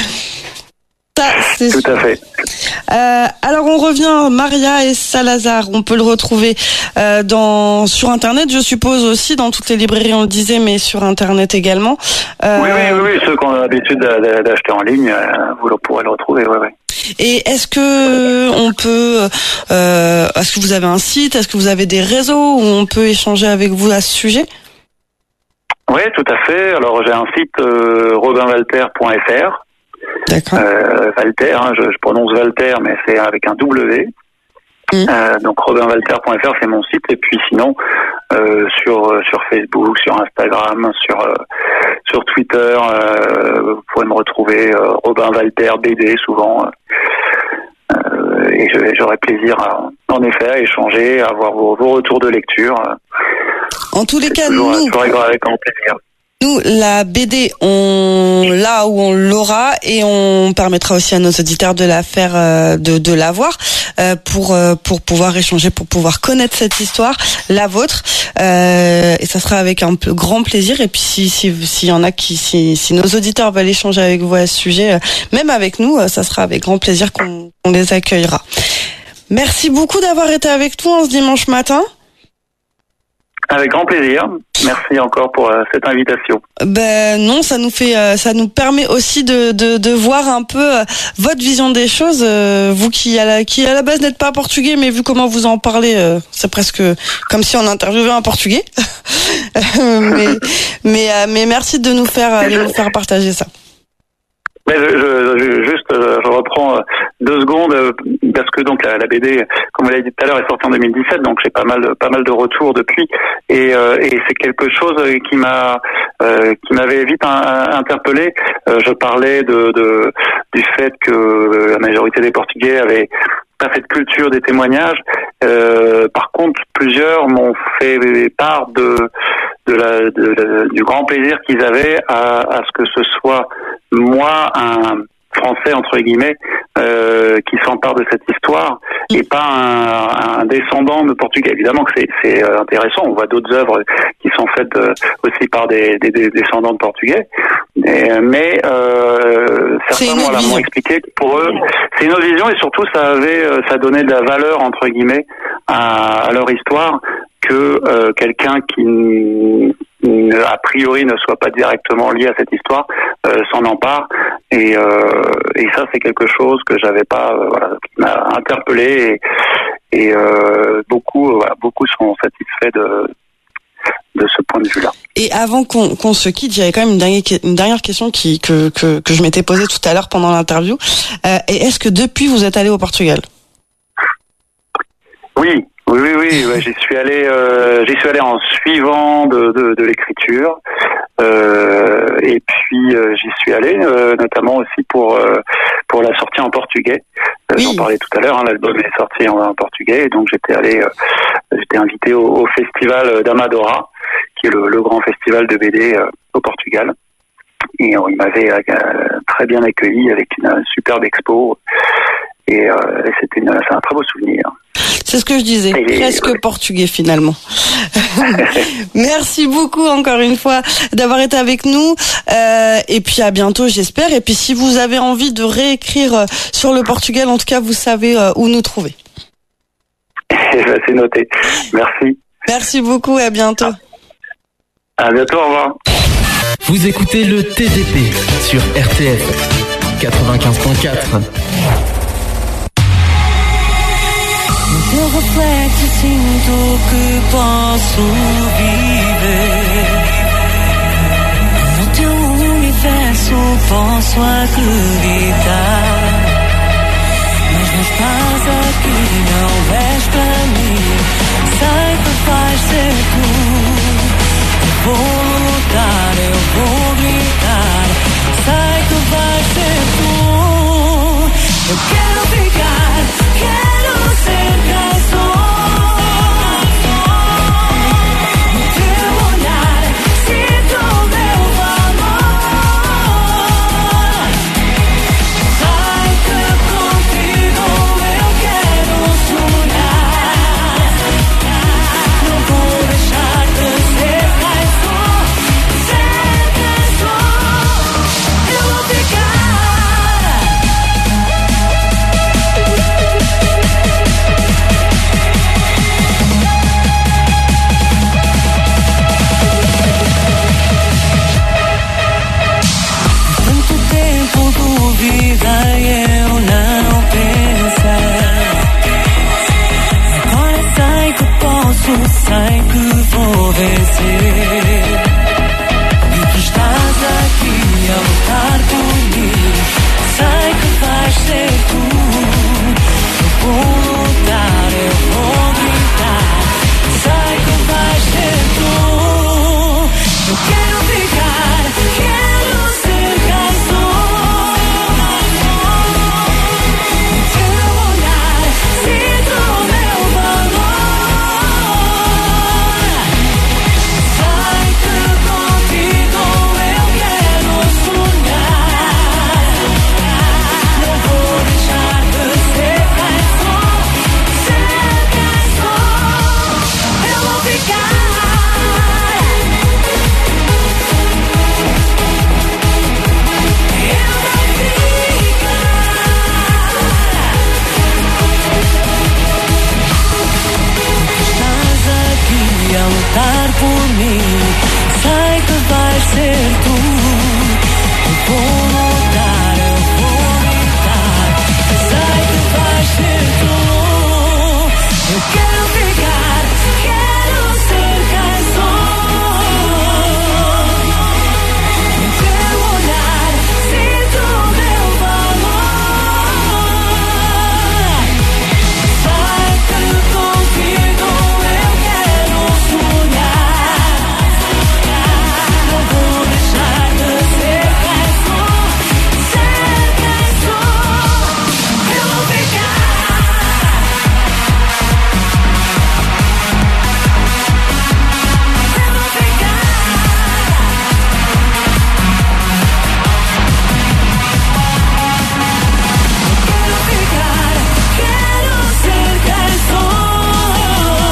Ça, c'est tout sûr. à fait. Euh, alors on revient, Maria et Salazar, on peut le retrouver euh, dans sur Internet, je suppose aussi, dans toutes les librairies, on le disait, mais sur Internet également. Euh, oui, oui, oui, oui, ceux qui ont l'habitude d'acheter en ligne, euh, vous pourrez le retrouver, oui, oui. Et est-ce que on peut, euh, est-ce que vous avez un site, est-ce que vous avez des réseaux où on peut échanger avec vous à ce sujet? Oui, tout à fait. Alors j'ai un site euh, robin walter point f r. D'accord. Euh, Walter, hein, je, je prononce Walter, mais c'est avec un W. Mmh. Euh, donc robin walter point f r, c'est mon site. Et puis sinon, euh, sur sur Facebook, sur Instagram, sur euh, sur Twitter, euh, vous pouvez me retrouver euh, Robin Walter B D souvent. Euh, et j'aurai plaisir à, en effet à échanger, à avoir vos, vos retours de lecture. En tous les cas, toujours, nous, toujours avec grand plaisir. Nous, la B D, on l'a où on l'aura, et on permettra aussi à nos auditeurs de la faire, euh, de, de la voir, euh, pour euh, pour pouvoir échanger, pour pouvoir connaître cette histoire, la vôtre, euh, et ça sera avec un peu grand plaisir. Et puis si si s'il y en a qui, si si nos auditeurs veulent échanger avec vous à ce sujet, euh, même avec nous, euh, ça sera avec grand plaisir qu'on, qu'on les accueillera. Merci beaucoup d'avoir été avec nous en ce dimanche matin. Avec grand plaisir. Merci encore pour euh, cette invitation. Ben non, ça nous fait, euh, ça nous permet aussi de de, de voir un peu euh, votre vision des choses. Euh, vous qui à la qui à la base n'êtes pas portugais, mais vu comment vous en parlez, euh, c'est presque comme si on interviewait un portugais. mais mais euh, mais merci de nous faire de nous faire partager ça. Mais je, je, je, juste, je reprends deux secondes parce que donc la, la B D, comme vous l'avez dit tout à l'heure, est sortie en deux mille dix-sept, donc j'ai pas mal, de, pas mal de retours depuis, et, euh, et c'est quelque chose qui m'a, euh, qui m'avait vite un, interpellé. Euh, je parlais de, de du fait que la majorité des Portugais avaient pas fait de culture des témoignages. Euh, par contre, plusieurs m'ont fait part de de la, de la du grand plaisir qu'ils avaient à, à ce que ce soit moi, un Français entre guillemets, euh, qui s'empare de cette histoire, et pas un, un descendant de Portugais. Évidemment que c'est, c'est intéressant. On voit d'autres œuvres qui sont faites euh, aussi par des, des, des descendants de Portugais, et, mais euh, certains m'ont, m'ont expliqué que pour eux, c'est une autre vision, et surtout ça avait, ça donnait de la valeur entre guillemets à, à leur histoire, que euh, quelqu'un qui a priori ne soit pas directement lié à cette histoire euh, s'en empare, et, euh, et ça c'est quelque chose que j'avais pas, euh, voilà, qui m'a interpellé, et, et euh, beaucoup euh, voilà, beaucoup sont satisfaits de de ce point de vue-là. Et avant qu'on, qu'on se quitte, j'avais quand même une dernière, une dernière question qui que, que que je m'étais posée tout à l'heure pendant l'interview. Euh, et est-ce que depuis vous êtes allé au Portugal? Oui. Oui, oui, oui, ouais, j'y suis allé, euh, j'y suis allé en suivant de, de, de l'écriture, euh, et puis euh, j'y suis allé euh, notamment aussi pour euh, pour la sortie en portugais. Euh, oui. J'en parlais tout à l'heure, hein, l'album est sorti en, en portugais, et donc j'étais allé, euh, j'étais invité au, au festival d'Amadora, qui est le, le grand festival de B D euh, au Portugal. et euh, il m'avait euh, très bien accueilli avec une euh, superbe expo. Et euh, c'était une, c'est un très beau souvenir. C'est ce que je disais, Et, presque ouais. portugais finalement. Merci beaucoup encore une fois d'avoir été avec nous. Euh, et puis à bientôt, j'espère. Et puis si vous avez envie de réécrire euh, sur le Portugal, en tout cas, vous savez euh, où nous trouver. Eh ben, c'est noté. Merci. Merci beaucoup et à bientôt. À bientôt, au revoir. Vous écoutez le T D P sur R T F quatre-vingt-quinze point quatre. No teu reflexo sinto que posso viver. No teu universo posso acreditar. Mas não estás aqui, não és para mim. Sei que vais ser tu. Eu vou lutar, eu vou gritar. Sei que vais ser tu. Eu quero ficar, quero ser quem sou. No teu olhar sinto o meu valor. Sei que contigo eu quero sonhar. Não vou deixar de ser quem sou. Ser quem sou. Eu vou ficar. Tanto tempo duvidei, eu não pensei. Agora sei que posso, sei que vou vencer. E tu estás aqui a lutar por mim. Sei que vais ser tu. Eu vou lutar, eu vou gritar. Sei que vais ser tu. Eu quero ficar, quero ser quem sou. No teu olhar sinto o meu valor. Sei que contigo eu quero sonhar. Não vou deixar de ser quem sou. Ser quem sou. Eu vou ficar. Estás aqui a lutar por mim. Sei que vais ser tu. Eu vou lutar, eu vou gritar. Sei que vais ser tu. Eu quero ficar, quero ser quem sou. No teu olhar sinto o meu valor. Sei que contigo eu quero sonhar. Não vou deixar de ser quem sou. Ser quem sou. Eu vou ficar. Eu vou ficar. Quero ficar, quero ser quem sou.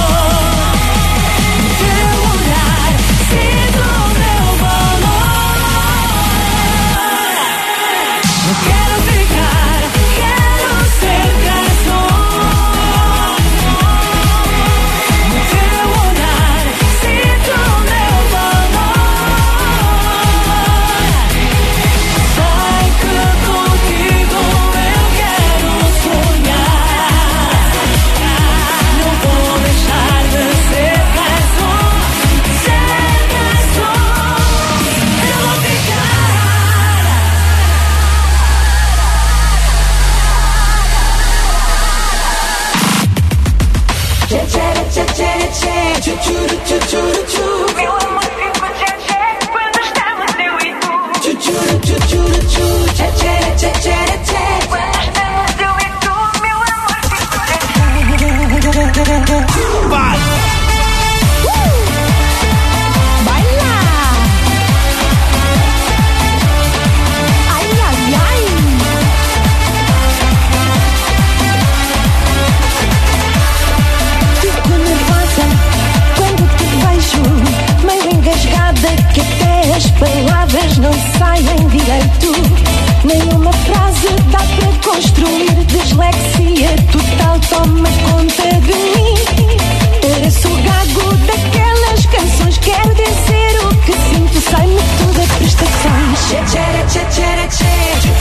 No teu olhar sinto o meu valor. Eu quero ficar, quero ser quem sou. No teu olhar sinto o meu valor. Sei que contigo eu quero sonhar. Não vou deixar de ser quem sou. Ser quem sou. Eu vou ficar. Meu amor fica tchê tchê quando estamos eu e tu. Quando estamos eu e tu, meu amor fica tchê tchê. toma conta de mim. Pareço o gago daquelas canções. Quero dizer o que sinto, sai-me tudo a prestações. Tchê, tchê, tchê, tchê, tchê.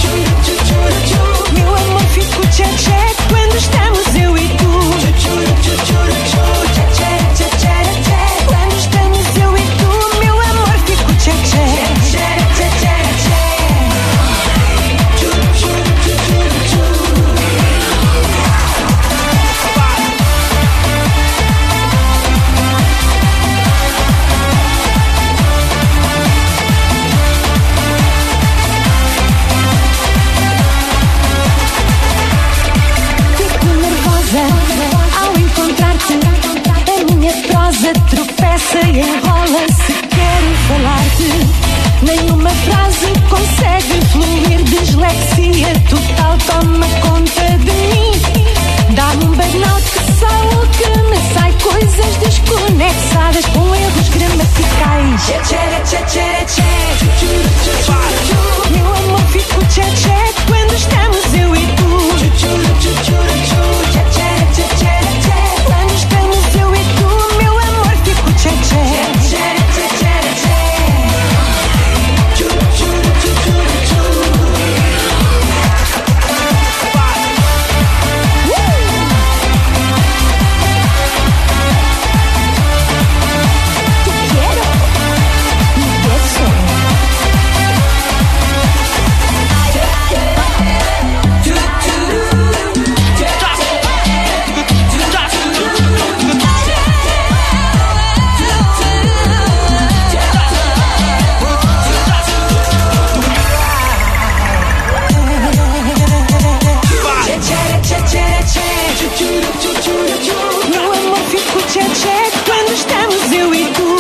Meu amor, fico tchê, tchê quando estamos eu e tu. Tchê, tchê, tchê, tchê, tchê. Quando estamos eu e tu, meu amor, fico tchê, tchê. Tchê, tchê, tchê, tchê. Ao encontrar-te, a minha prosa tropeça e enrola-se. Quero falar-te, nenhuma frase consegue fluir. Dislexia total toma conta de mim. Dá-me um burnout que só o que me sai. Coisas desconexadas com erros gramaticais. Tchê, tchê, tchê, tchê, tchê. Meu amor, fico tchê, tchê quando estamos eu e tu. Tchê, tchê, tchê, tchê. Quando estamos eu e tu, meu amor, fico tchê, tchê. Meu amor, fico tchê, tchê quando estamos eu e tu.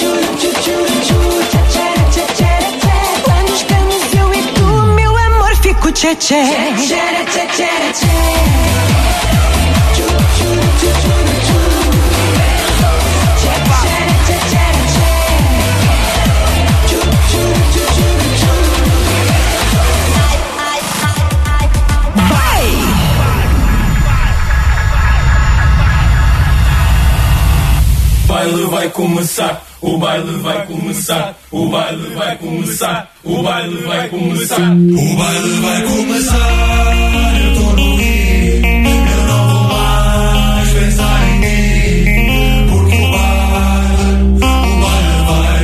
Quando estamos eu e tu, meu amor, fico tchê, tchê. O baile vai começar, o baile vai começar, o baile vai começar, o baile vai começar, o baile vai começar. Eu tô no rio, eu não vou mais pensar em ti, porque o baile, o baile vai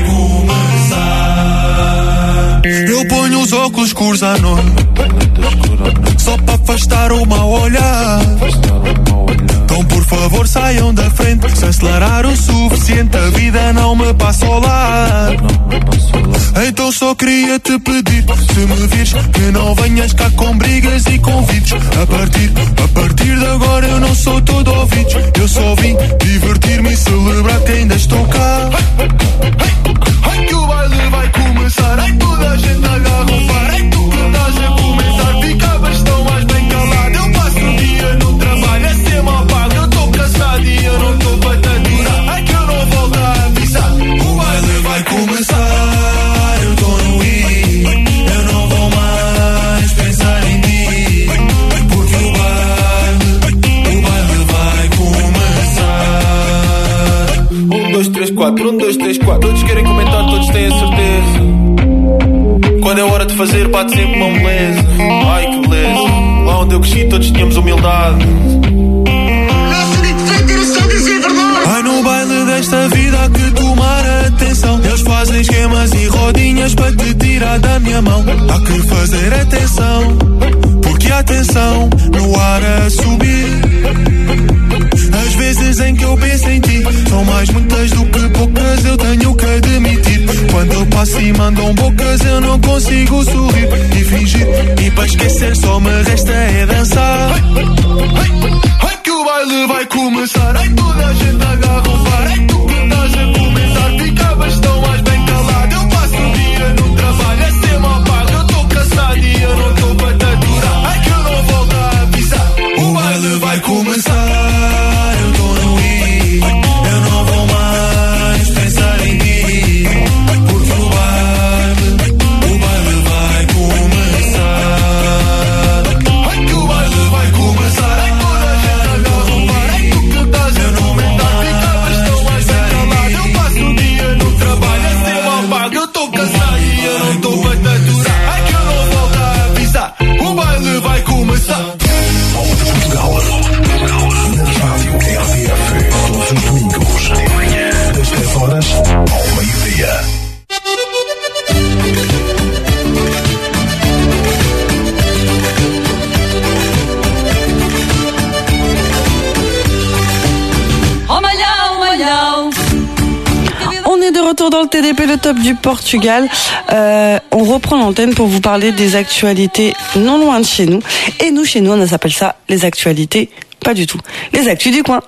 começar. Eu ponho os óculos escuros à noite, só para afastar o mau olhar. Então por favor saiam da frente. Se acelerar o suficiente, a vida não me passa ao lado. Então só queria te pedir, se me vires, que não venhas cá com brigas e convites. A partir, a partir de agora eu não sou todo ouvidos. Eu só vim divertir-me e celebrar que ainda estou cá. Ai que o baile vai começar, ai toda a gente agarra o par. Ai tu que estás a começar, ficavas tão mais bem calado. Eu passo o dia no trabalho a ser mal pago. Eu tô cansado e eu não tô para te aturar. Ai que eu não volto a avisar. O baile vai começar, eu tô no I, eu não vou mais pensar em ti, porque o baile, o baile vai começar. Um, dois, três, quatro, um, dois, três, quatro. Todos querem comentar, todos têm a certeza. Quando é hora de fazer, bate sempre uma moleza. Ai que beleza, lá onde eu cresci todos tínhamos humildade. Ai no baile desta vida há que tomar atenção. Eles fazem esquemas e rodinhas para te tirar da minha mão. Há que fazer atenção, porque há tensão no ar a subir. As vezes em que eu penso em ti são mais muitas do que poucas, eu tenho que admitir. Quando eu passo e mandam bocas eu não consigo sorrir e fingir. E para esquecer só me resta é dançar. Ai, ai, ai que o baile vai começar. Ai toda a gente agarra o par. Ai tu que estás a começar, ficavas tão mais bem calado. Eu passo o dia no trabalho a ser mal pago. Eu tô cansado e eu não tô para te aturar. Ai que eu não volto a avisar. O baile vai começar. retour dans le T D P, le top du Portugal. Euh, on reprend l'antenne pour vous parler des actualités non loin de chez nous. Et nous, chez nous, on s'appelle ça les actualités, pas du tout, les actus du coin.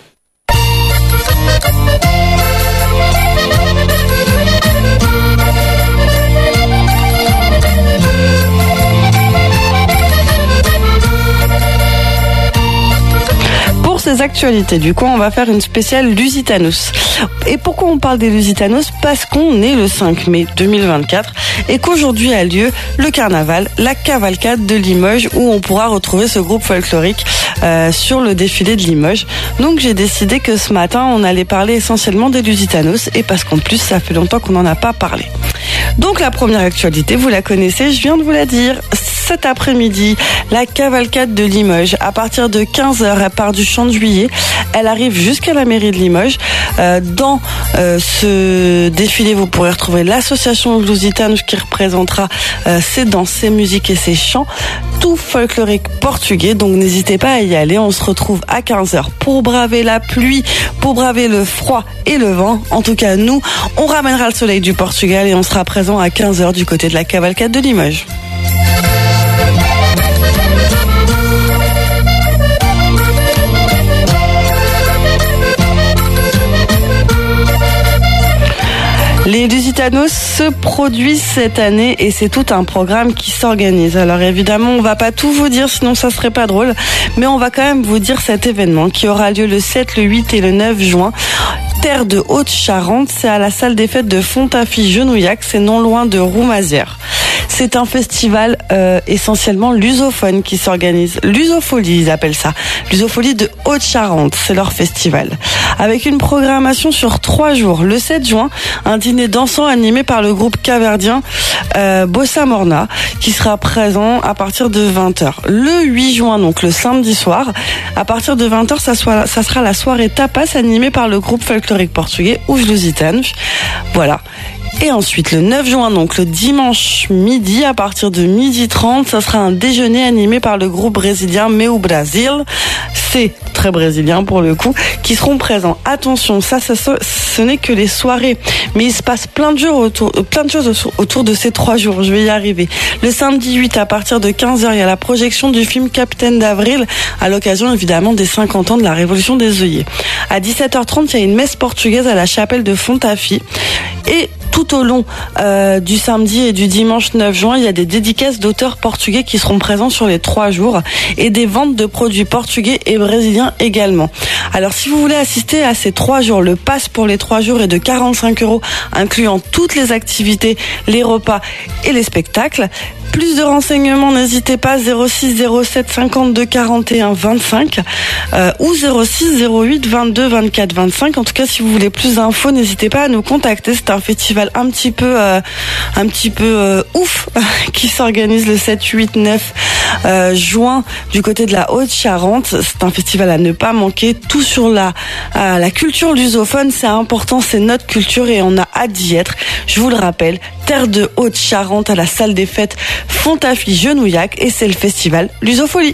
Ces actualités du coin, on va faire une spéciale Lusitanos. Et pourquoi on parle des Lusitanos? Parce qu'on est le cinq mai deux mille vingt-quatre et qu'aujourd'hui a lieu le carnaval, la cavalcade de Limoges, où on pourra retrouver ce groupe folklorique euh, sur le défilé de Limoges. Donc j'ai décidé que ce matin on allait parler essentiellement des Lusitanos, et parce qu'en plus ça fait longtemps qu'on n'en a pas parlé. Donc la première actualité, vous la connaissez, je viens de vous la dire. Cet après-midi, la cavalcade de Limoges, à partir de quinze heures, elle part du Champ de Juillet. Elle arrive jusqu'à la mairie de Limoges. Euh, dans euh, ce défilé, vous pourrez retrouver l'association Lusitane qui représentera euh, ses danses, ses musiques et ses chants, tout folklorique portugais. Donc n'hésitez pas à y aller. On se retrouve à quinze heures pour braver la pluie, pour braver le froid et le vent. En tout cas, nous, on ramènera le soleil du Portugal et on sera présent à quinze heures du côté de la cavalcade de Limoges. Les Lusitanos se produisent cette année et c'est tout un programme qui s'organise. Alors évidemment, on va pas tout vous dire, sinon ça serait pas drôle, mais on va quand même vous dire cet événement qui aura lieu le sept, le huit et le neuf juin. Terre de Haute-Charente, c'est à la salle des fêtes de Fontafie-Genouillac, c'est non loin de Roumazières. C'est un festival euh, essentiellement lusophone qui s'organise. Lusofolie, ils appellent ça. Lusofolie de Haute-Charente, c'est leur festival. Avec une programmation sur trois jours. Le sept juin, un dîner dansant animé par le groupe caverdien euh, Bossa Morna, qui sera présent à partir de vingt heures. Le huit juin, donc le samedi soir, à partir de vingt heures, ça, soit, ça sera la soirée tapas animée par le groupe folklorique portugais Os Lusitanos. Voilà. Et ensuite, le neuf juin, donc le dimanche midi, à partir de midi trente, ça sera un déjeuner animé par le groupe brésilien Meu Brasil. C'est très brésilien pour le coup, qui seront présents. Attention, ça, ça ce n'est que les soirées. Mais il se passe plein de, jours autour, plein de choses autour de ces trois jours. Je vais y arriver. Le samedi huit, à partir de quinze heures, il y a la projection du film Capitaine d'Avril, à l'occasion évidemment des cinquante ans de la Révolution des œillets. À dix-sept heures trente, il y a une messe portugaise à la chapelle de Fontafie. Et tout au long euh, du samedi et du dimanche neuf juin, il y a des dédicaces d'auteurs portugais qui seront présents sur les trois jours et des ventes de produits portugais et brésiliens également. Alors si vous voulez assister à ces trois jours, le pass pour les trois jours est de quarante-cinq euros, incluant toutes les activités, les repas et les spectacles. Plus de renseignements, n'hésitez pas, zéro six zéro sept cinquante-deux quarante et un vingt-cinq euh, ou zéro six zéro huit vingt-deux vingt-quatre vingt-cinq. En tout cas, si vous voulez plus d'infos, n'hésitez pas à nous contacter. C'est un festival un petit peu, euh, un petit peu euh, ouf qui s'organise le sept, huit, neuf euh, juin du côté de la Haute-Charente. C'est un festival à ne pas manquer. Tout sur la, euh, la culture lusophone, c'est important, c'est notre culture et on a hâte d'y être. Je vous le rappelle, Terre de Haute-Charente à la salle des fêtes Fontafie-Genouillac et c'est le festival Lusofolie.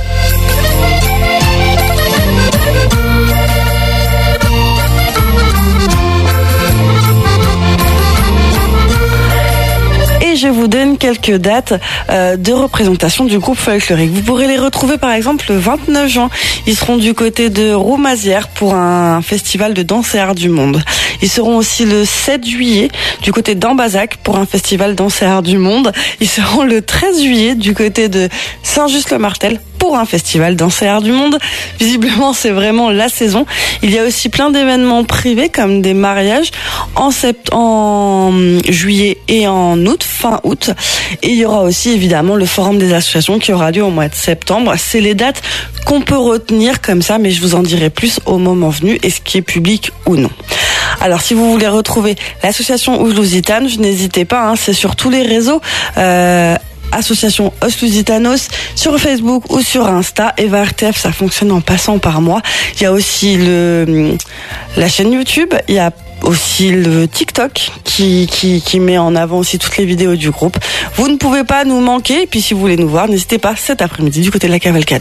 Et je vous donne quelques dates euh, de représentation du groupe folklorique. Vous pourrez les retrouver par exemple le vingt-neuf juin. Ils seront du côté de Roumazières pour un festival de danse et art du monde. Ils seront aussi le sept juillet du côté d'Ambazac pour un festival danse et art du monde. Ils seront le treize juillet du côté de Saint-Just-le-Martel pour un festival danse et art du monde. Visiblement, c'est vraiment la saison. Il y a aussi plein d'événements privés comme des mariages en, sept... en juillet et en août, fin août. Et il y aura aussi évidemment le forum des associations qui aura lieu au mois de septembre. C'est les dates qu'on peut retenir comme ça, mais je vous en dirai plus au moment venu et ce qui est public ou non. Alors si vous voulez retrouver l'association Os Lusitanos, n'hésitez pas, hein, c'est sur tous les réseaux. Euh, Association Os Lusitanos sur Facebook ou sur Insta. Eva R T F, ça fonctionne en passant par moi. Il y a aussi le la chaîne YouTube, il y a aussi le TikTok qui, qui, qui met en avant aussi toutes les vidéos du groupe. Vous ne pouvez pas nous manquer, et puis si vous voulez nous voir, n'hésitez pas cet après-midi du côté de la cavalcade.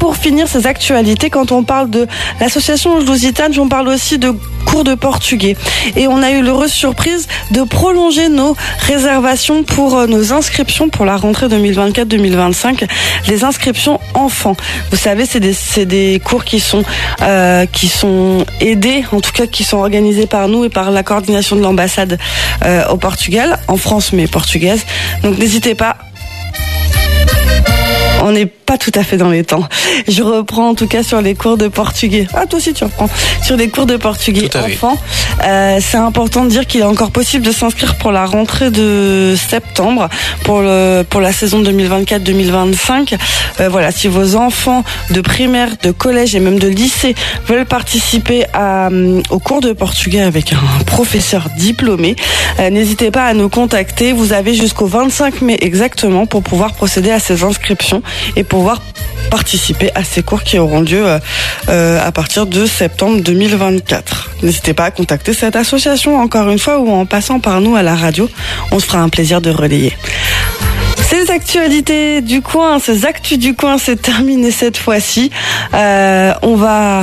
pour finir ces actualités, quand on parle de l'association Lusitane, on parle aussi de cours de portugais. Et on a eu l'heureuse surprise de prolonger nos réservations pour nos inscriptions pour la rentrée deux mille vingt-quatre deux mille vingt-cinq. Les inscriptions enfants. Vous savez, c'est des, c'est des cours qui sont, euh, qui sont aidés, en tout cas qui sont organisés par nous et par la coordination de l'ambassade euh, au Portugal, en France mais portugaise. Donc n'hésitez pas. On n'est pas tout à fait dans les temps. Je reprends en tout cas sur les cours de portugais. Ah, toi aussi tu reprends. Sur les cours de portugais enfants. Euh, c'est important de dire qu'il est encore possible de s'inscrire pour la rentrée de septembre, pour le pour la saison deux mille vingt-quatre deux mille vingt-cinq. Euh, voilà, si vos enfants de primaire, de collège et même de lycée veulent participer à, au cours de portugais avec un professeur diplômé, euh, n'hésitez pas à nous contacter. Vous avez jusqu'au vingt-cinq mai exactement pour pouvoir procéder à ces inscriptions et pouvoir participer à ces cours qui auront lieu euh, euh, à partir de septembre deux mille vingt-quatre. N'hésitez pas à contacter cette association encore une fois ou en passant par nous à la radio. On se fera un plaisir de relayer. Ces actualités du coin, ces actus du coin, c'est terminé cette fois-ci. Euh, on va...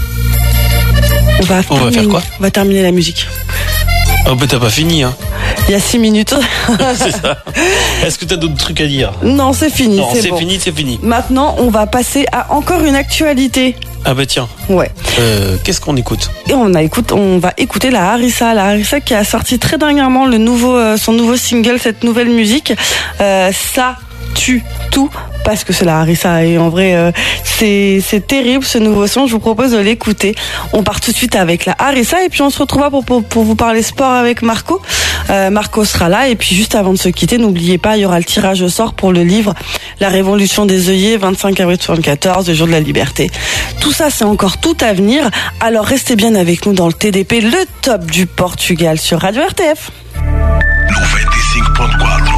On va, on va faire quoi? On va terminer la musique. Oh bah t'as pas fini hein. Il y a six minutes. C'est ça. Est-ce que t'as d'autres trucs à dire? Non, c'est fini. Non, c'est, c'est bon. fini, c'est fini. Maintenant, on va passer à encore une actualité. Ah bah tiens. Ouais. Euh, qu'est-ce qu'on écoute? Et on a écoute, on va écouter la Harissa, la Harissa qui a sorti très dernièrement le nouveau, euh, son nouveau single, cette nouvelle musique. Euh, ça tue tout. Parce que c'est la Harissa et en vrai euh, c'est c'est terrible ce nouveau son. Je vous propose de l'écouter. On part tout de suite avec la Harissa et puis on se retrouvera pour pour, pour vous parler sport avec Marco. Euh, Marco sera là et puis juste avant de se quitter, n'oubliez pas, il y aura le tirage au sort pour le livre La Révolution des œillets, vingt-cinq avril soixante-quatorze, le jour de la liberté. Tout ça c'est encore tout à venir. Alors restez bien avec nous dans le T D P, le top du Portugal sur Radio R T F. noventa e cinco ponto quatro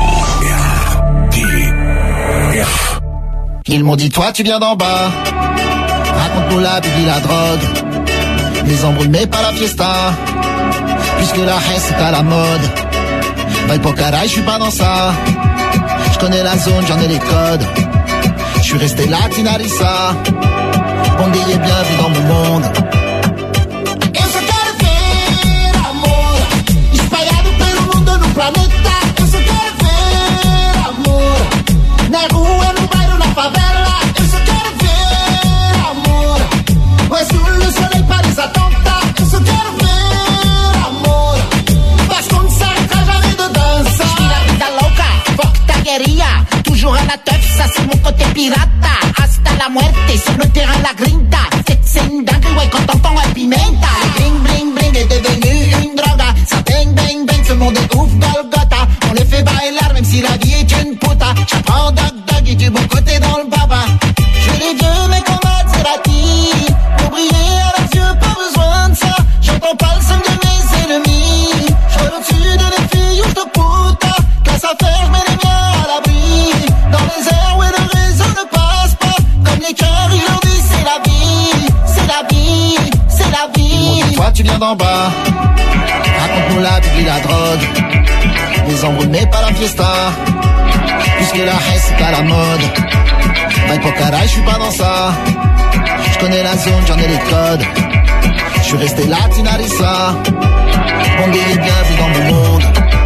R T F. Ils m'ont dit toi tu viens d'en bas. Raconte-nous la vie, la drogue. Les embrouilles mais pas la fiesta. Puisque la haine c'est à la mode. Vaille pour caray, je suis pas dans ça. Je connais la zone, j'en ai les codes. Je suis resté là, Tinarissa. On dit est bienvenue dans mon monde. Eu só quero ver amor espalhado pelo mundo no planeta. Eu só quero ver amor na rua, no bairro, na favela. Eu só quero ver amor. O azul, o soleil, Paris, a tonta. Eu só quero ver amor. Vasconcelos, jamais de dança. Je vis la vida louca, fuck ta guerilla. Toujours à la teuf, ça c'est mon côté pirata. Hasta la muerte, sur le terrain la grinta. C'est, c'est une dingue, ouais, quand t'entends la pimenta. Bling, bling, bling est devenu une droga. Ça bang, bang, bang, ce monde est ouf, Golgotha. On les fait bailar, même si la vie est une puta. J'apprends dog, dog et du bon côté dans le baba. Je les veux, mais comme Maserati. Pour briller à leurs yeux, pas besoin de ça. J'entends pas le son de mes ennemis. Je roule au-dessus de les filles ou de puta. Classe à faire, je mets les miens à l'abri. Dans les airs où le réseau ne passe pas. Comme les cœurs, ils leur disent c'est la vie. C'est la vie, c'est la vie. Ils m'ont dit, toi tu viens d'en bas. Raconte-nous la vie, la drogue. Les embrouilles mais pas la fiesta. Puisque la haine c'est à la mode. Vaille pour caray, je suis pas dans ça. Je connais la zone, j'en ai les codes. Je suis resté là, Tinarissa. On dit bienvenue dans mon monde.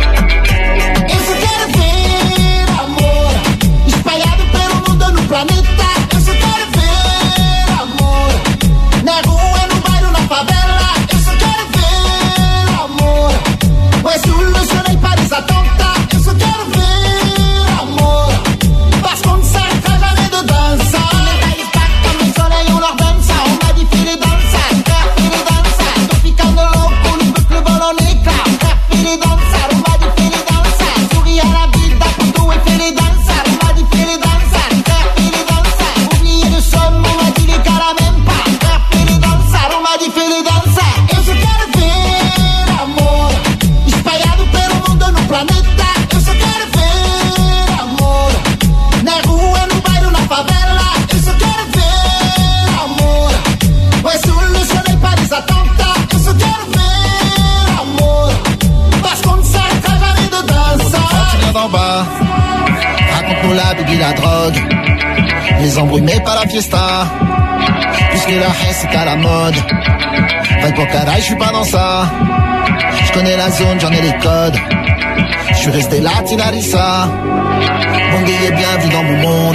Eu só quero ver amor espalhado pelo mundo no planeta. Eu só quero ver amor na rua, no bairro, na favela. Eu só quero ver amor. O azul, o soleil, Paris, a tonta. Eu só quero ver amor. Vasconcelos, jamais de dança. On est à l'Espagne comme le soleil, on leur donne ça. On m'a dit filer dans ça, faire filer dans ça. Tropicano loco, le boucle vole en éclat. Faire filer dans ça, on m'a dit filer dans ça. Souris à la vida, pour tout et filer dans ça. On m'a dit filer dans ça, faire filer dans ça. Oublier le somme, on m'a dit les caras même pas. Faire filer dans ça, on m'a dit filer dans ça. Eu só quero ver amor espalhado pelo mundo no planeta. Eu só quero ver amor na rua, no bairro, na favela. Eu só quero ver amor. O azul, o soleil, Paris, a tonta. Eu só quero ver amor. Vasconcelos, jamais de dança. Tu viens d'en bas. Raconte-nous la vie, la drogue. les embrouilles mais pas la fiesta. Puisque la haine c'est à la mode. Va pour carré, je suis pas dans ça. Je connais la zone, j'en ai les codes. Je suis resté là, Tinarissa. Bon gay et bienvenue dans mon monde.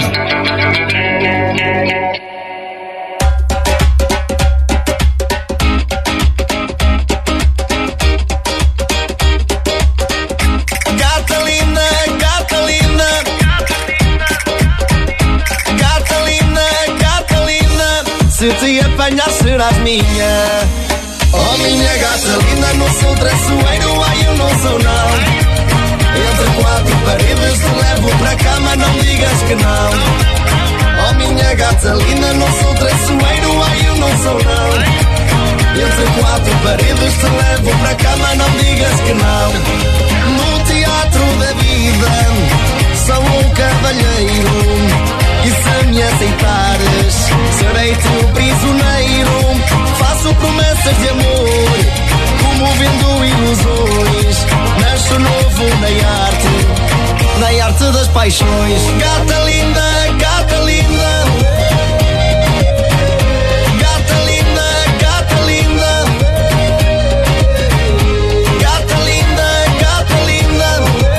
Se te apanhar serás minha. Oh minha gata linda, não sou traiçoeiro, ai eu não sou não. Entre quatro paredes te levo para cama, não digas que não. Oh minha gata linda, não sou traiçoeiro, ai eu não sou não. Entre quatro paredes te levo para cama, não digas que não. No teatro da vida sou um cavalheiro. E se me aceitares, serei teu prisioneiro. Faço promessas de amor, comovendo ilusões. Nasço novo na arte, na arte das paixões. Gata linda, gata linda. Gata linda, gata linda. Gata linda, gata linda.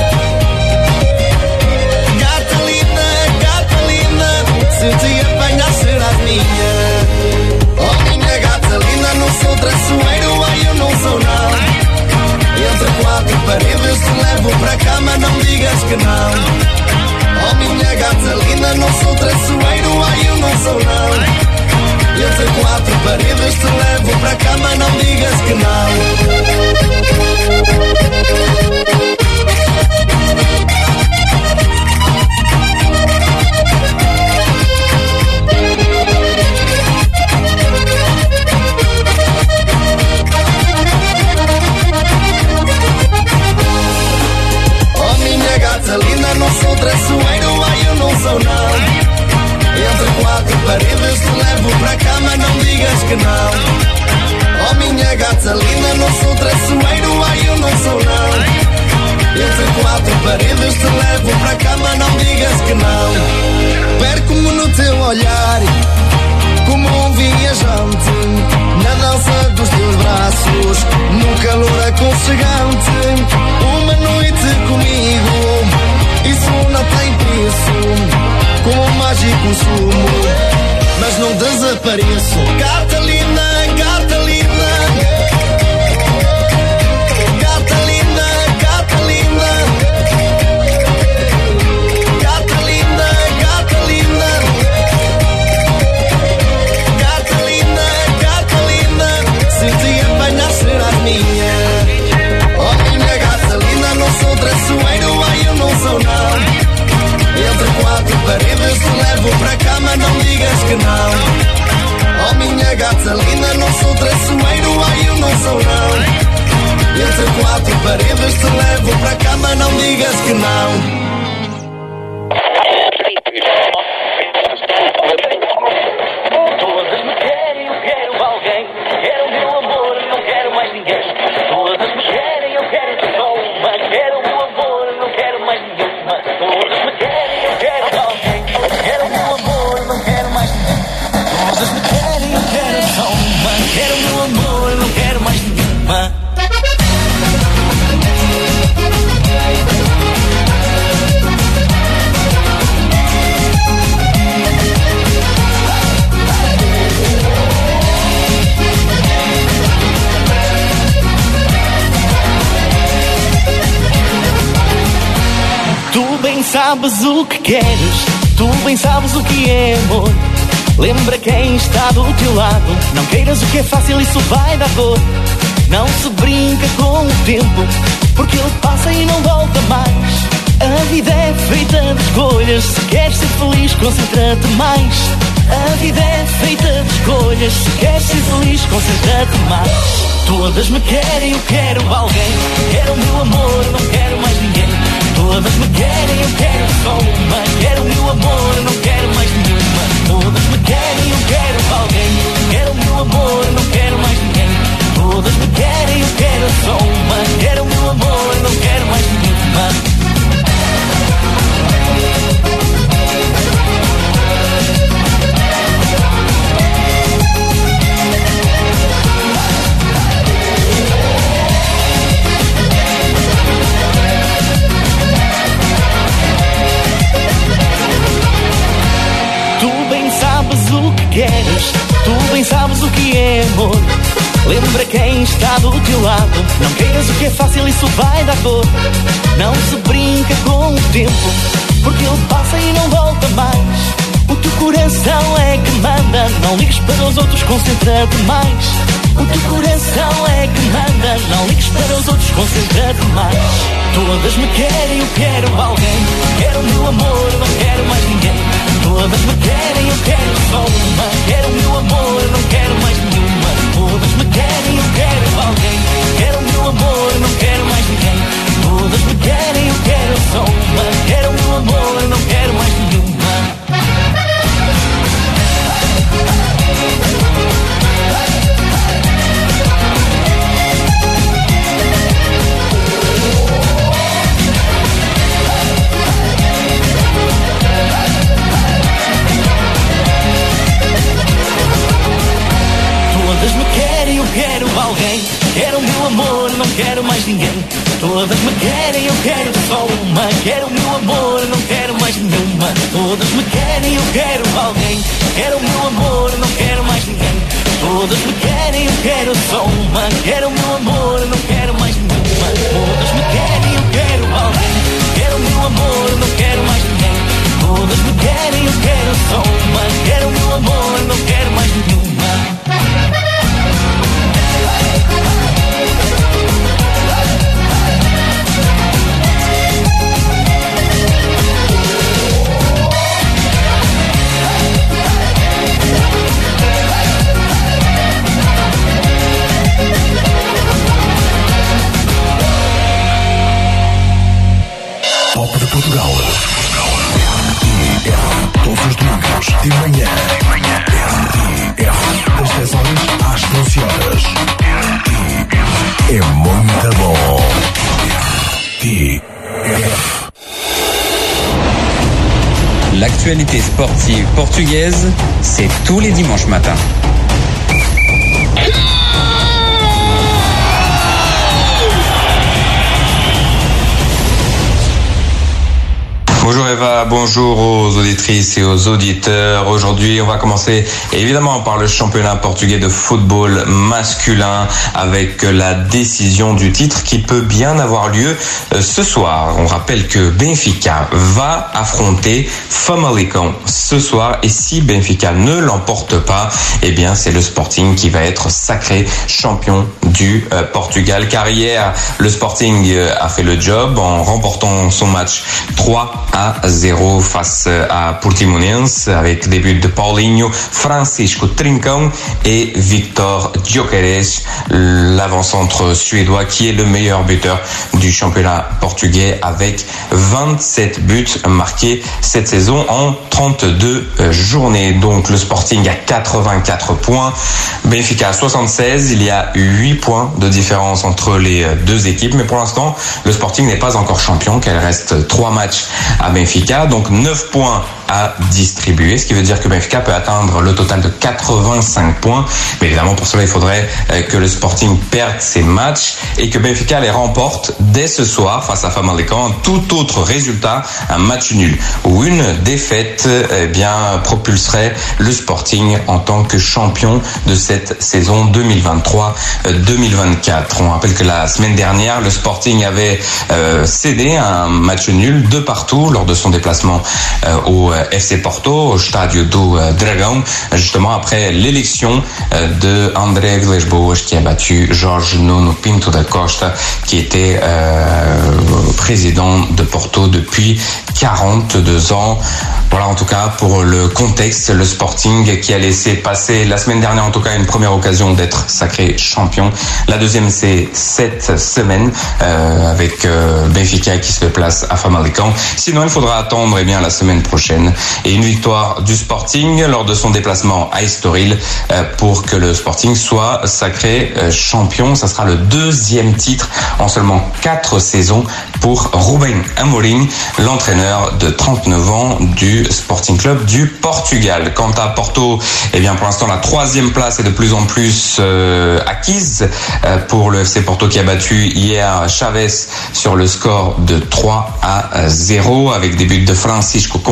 Gata linda, gata linda. Se te apanhar serás minha. Oh minha gata linda, não sou traiçoeiro, ai eu não sou não. Entre quatro paredes te levo para cama, não digas que não. Oh minha gata linda, não sou traiçoeiro, ai eu não sou não. Entre quatro paredes te levo para cama, não digas que não. Gata linda, não sou traiçoeiro, ai eu não sou não. Entre quatro paredes te levo para cama, não digas que não. Oh minha gata linda, não sou traiçoeiro, ai eu não sou não. Entre quatro paredes te levo para cama, não digas que não. Perco-me no teu olhar, como um viajante, na dança dos teus braços, no calor aconchegante. Uma noite comigo, isso não tem preço, como um mágico sumo, mas não desapareço. Gata linda, gata linda. Gata linda, gata linda. Gata linda, gata linda. Gata linda, gata linda. Se te apanhar serás minha. Oh minha gata linda, não sou traiçoeiro, ai eu não sou não. Entre quatro paredes te levo para cama, não digas que não. Oh minha gata linda, não sou traiçoeiro, ai eu não sou não. Entre quatro paredes te levo para cama, não digas que não. Sabes o que queres, tu bem sabes o que é amor. Lembra quem está do teu lado, não queiras o que é fácil, isso vai dar dor. Não se brinca com o tempo, porque ele passa e não volta mais. A vida é feita de escolhas, se queres ser feliz, concentra-te mais. A vida é feita de escolhas, se queres ser feliz, concentra-te mais. Todas me querem, eu quero alguém. Quero o meu amor, não quero mais ninguém. Todas me querem, eu quero só uma. Quero o meu amor, não quero mais nenhuma. Todas me querem, eu quero alguém. Quero o meu amor, não quero mais ninguém. Todas me querem, eu quero só uma. Quero o meu amor, não quero mais nenhuma. Tu bem sabes o que é amor. Lembra quem está do teu lado. Não queiras o que é fácil, isso vai dar dor. Não se brinca com o tempo, porque ele passa e não volta mais. O teu coração é que manda. Não ligues para os outros, concentra-te mais. O teu coração é que manda. Não ligues para os outros, concentra-te mais. Todas me querem, eu quero alguém. Quero o meu amor, não quero mais ninguém. Todas me querem, eu quero só uma. Quero o meu amor, não quero mais nenhuma. Todas me querem, eu quero alguém. Quero o meu amor, não quero mais ninguém. Todas me querem, eu quero só uma. Quero o meu amor, não quero mais nenhuma. Todas me querem, eu quero alguém. Quero o meu amor, não quero mais ninguém. Todas me querem, eu quero só uma. Quero o meu amor, não quero mais nenhuma. Todas me querem, eu quero alguém. Quero o meu amor, não quero mais ninguém. Todas me querem, eu quero só uma. Quero o meu amor, não quero mais nenhuma. Todas me querem, eu quero alguém. Quero o meu amor, não quero mais ninguém. Todas me querem, eu quero só uma. Quero o meu amor, não quero mais nenhuma. Top de Portugal. R T F, todos os domingos, de manhã. R T F, das dez horas às doze horas. É muito bom. R T F. L'actualité sportive portugaise, c'est tous les dimanches matins. Bonjour Eva, bonjour aux auditrices et aux auditeurs. Aujourd'hui, on va commencer évidemment par le championnat portugais de football masculin avec la décision du titre qui peut bien avoir lieu ce soir. On rappelle que Benfica va affronter Famalicão ce soir et si Benfica ne l'emporte pas, eh bien c'est le Sporting qui va être sacré champion du euh, Portugal. Car hier, le Sporting euh, a fait le job en remportant son match trois à zéro face à Portimonense avec des buts de Paulinho, Francisco Trincão et Victor Gyökeres, l'avant-centre suédois qui est le meilleur buteur du championnat portugais avec vingt-sept buts marqués cette saison en trente-deux journées. Donc le Sporting a quatre-vingt-quatre points, Benfica a soixante-seize, il y a huit points de différence entre les deux équipes, mais pour l'instant le Sporting n'est pas encore champion car il reste trois matchs à Benfica, donc neuf points à distribuer, ce qui veut dire que Benfica peut atteindre le total de quatre-vingt-cinq points. Mais évidemment, pour cela, il faudrait que le Sporting perde ses matchs et que Benfica les remporte dès ce soir face à Famalicão. Un tout autre résultat, un match nul ou une défaite, eh bien, propulserait le Sporting en tant que champion de cette saison deux mille vingt-trois deux mille vingt-quatre. On rappelle que la semaine dernière, le Sporting avait euh, cédé un match nul de partout lors de son déplacement euh, au F C Porto, au Estádio do Dragão, justement après l'élection de André Villas-Boas qui a battu Jorge Nuno Pinto da Costa qui était euh, président de Porto depuis quarante-deux ans. Voilà en tout cas pour le contexte, le Sporting qui a laissé passer la semaine dernière en tout cas une première occasion d'être sacré champion. La deuxième c'est cette semaine euh, avec euh, Benfica qui se déplace à Famalicão. Sinon il faudra attendre eh bien la semaine prochaine et une victoire du Sporting lors de son déplacement à Estoril euh, pour que le Sporting soit sacré euh, champion. Ça sera le deuxième titre en seulement quatre saisons pour Rubén Amorim, l'entraîneur de trente-neuf ans du Sporting Club du Portugal. Quant à Porto, eh bien pour l'instant la troisième place est de plus en plus euh, acquise euh, pour le F C Porto qui a battu hier Chaves sur le score de trois à zéro avec des buts de Francisco Conceição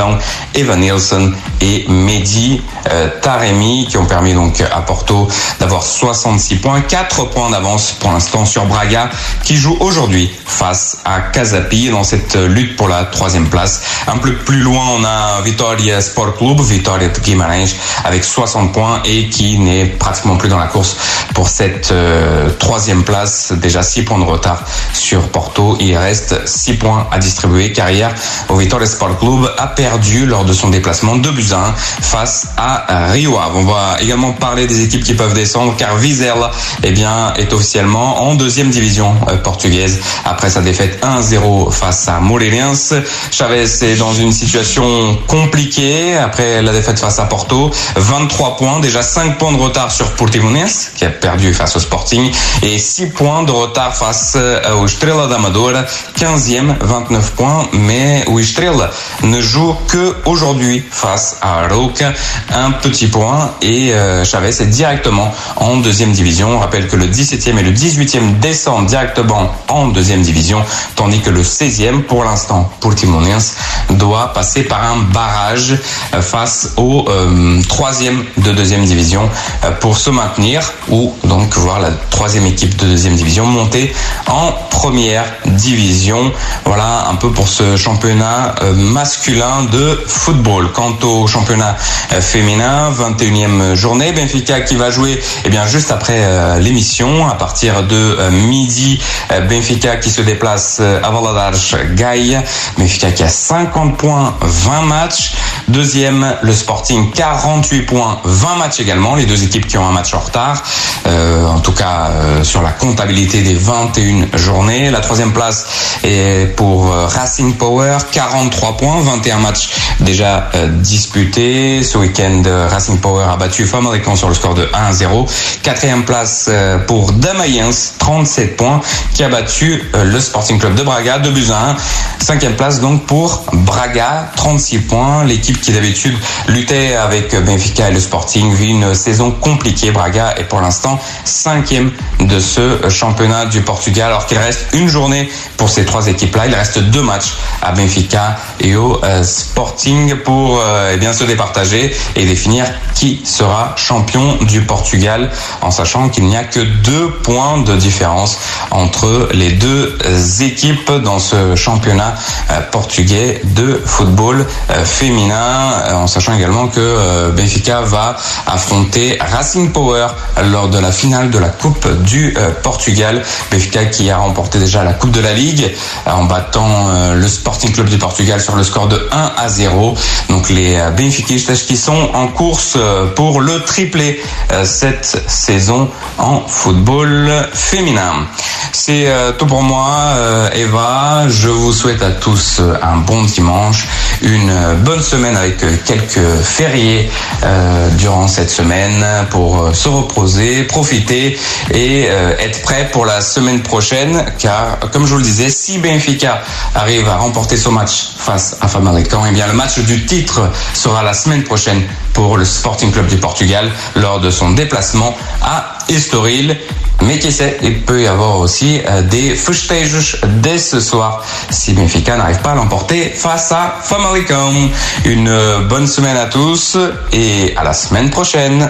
Militão, Evanilson et Mehdi euh, Taremi qui ont permis donc à Porto d'avoir soixante-six points, quatre points d'avance pour l'instant sur Braga qui joue aujourd'hui face à Casapi dans cette lutte pour la troisième place. Un peu plus loin, on a Vitória Sport Club, Vitória de Guimarães avec soixante points et qui n'est pratiquement plus dans la course pour cette euh, troisième place. Déjà six points de retard sur Porto. Il reste six points à distribuer car hier, au Vitória Sport Club a perdu lors de son déplacement deux buts à un face à Rio Ave. On va également parler des équipes qui peuvent descendre car Vizela eh bien, est officiellement en deuxième division euh, portugaise après sa défaite un zéro face à Moreirense. Chavez est dans une situation compliquée après la défaite face à Porto. vingt-trois points, déjà cinq points de retard sur Portimonense qui a perdu face au Sporting et six points de retard face au Estrela da Amadora, quinzième, vingt-neuf points, mais o Estrela ne joue que aujourd'hui face à Arouca, un petit point et euh, Chavez est directement en deuxième division. On rappelle que le dix-septième et le dix-huitième descendent directement en deuxième division, tandis que le seizième, pour l'instant, Portimonense, doit passer par un barrage face au euh, troisième de deuxième division euh, pour se maintenir ou donc voir la troisième équipe de deuxième division monter en première division. Voilà un peu pour ce championnat euh, masculin de football. Quant au championnat euh, féminin, vingt et unième journée, Benfica qui va jouer eh bien juste après euh, l'émission à partir de euh, midi. euh, Benfica qui se déplace euh, à Valadares Gaia. Benfica qui a cinquante points, vingt matchs. Deuxième, le Sporting, quarante-huit points, vingt matchs également. Les deux équipes qui ont un match en retard. Euh, en tout cas, euh, sur la comptabilité des vingt et une journées. La troisième place est pour euh, Racing Power, quarante-trois points, vingt et un matchs déjà euh, disputés. Ce week-end, euh, Racing Power a battu Famalicão sur le score de un à zéro. Quatrième place euh, pour Damaiense, trente-sept points, qui a battu euh, le Sporting Club de Braga, deux buts à un. Cinquième place donc pour Braga, trente-six points. L'équipe qui d'habitude luttait avec Benfica et le Sporting vit une saison compliquée. Braga est pour l'instant cinquième de ce championnat du Portugal, alors qu'il reste une journée pour ces trois équipes-là. Il reste deux matchs à Benfica et au euh, Sporting pour euh, eh bien se départager et définir qui sera champion du Portugal, en sachant qu'il n'y a que deux points de différence entre les deux équipes dans ce championnat euh, portugais de football euh, féminin, euh, en sachant également que euh, Benfica va affronter Racing Power lors de la finale de la Coupe du euh, Portugal. Benfica qui a remporté déjà la Coupe de la Ligue euh, en battant euh, le Sporting Club du Portugal sur le score de un à zéro. Donc les euh, Benfiquistas qui sont en course euh, pour le triplé euh, cette saison en football féminin. C'est euh, tout pour moi, euh, Eva. Je vous souhaite à tous euh, un bon dimanche, une euh, bonne semaine avec euh, quelques fériés euh, durant cette semaine pour euh, se reposer, profiter et euh, être prêt pour la semaine prochaine. Car, comme je vous le disais, si Benfica arrive à remporter son match face à Famalicão, eh bien le match du titre sera la semaine prochaine pour le Sporting Club du Portugal lors de son déplacement à Estoril. Mais qui sait, il peut y avoir aussi euh, des festejos dès ce soir si Benfica n'arrive pas à l'emporter face à Famalicão. Une euh, bonne semaine à tous et à la semaine prochaine.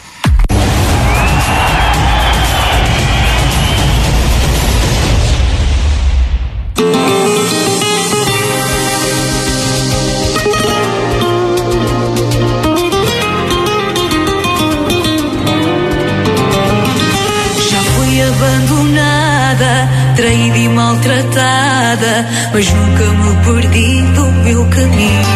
Traída e maltratada, mas nunca me perdi do meu caminho.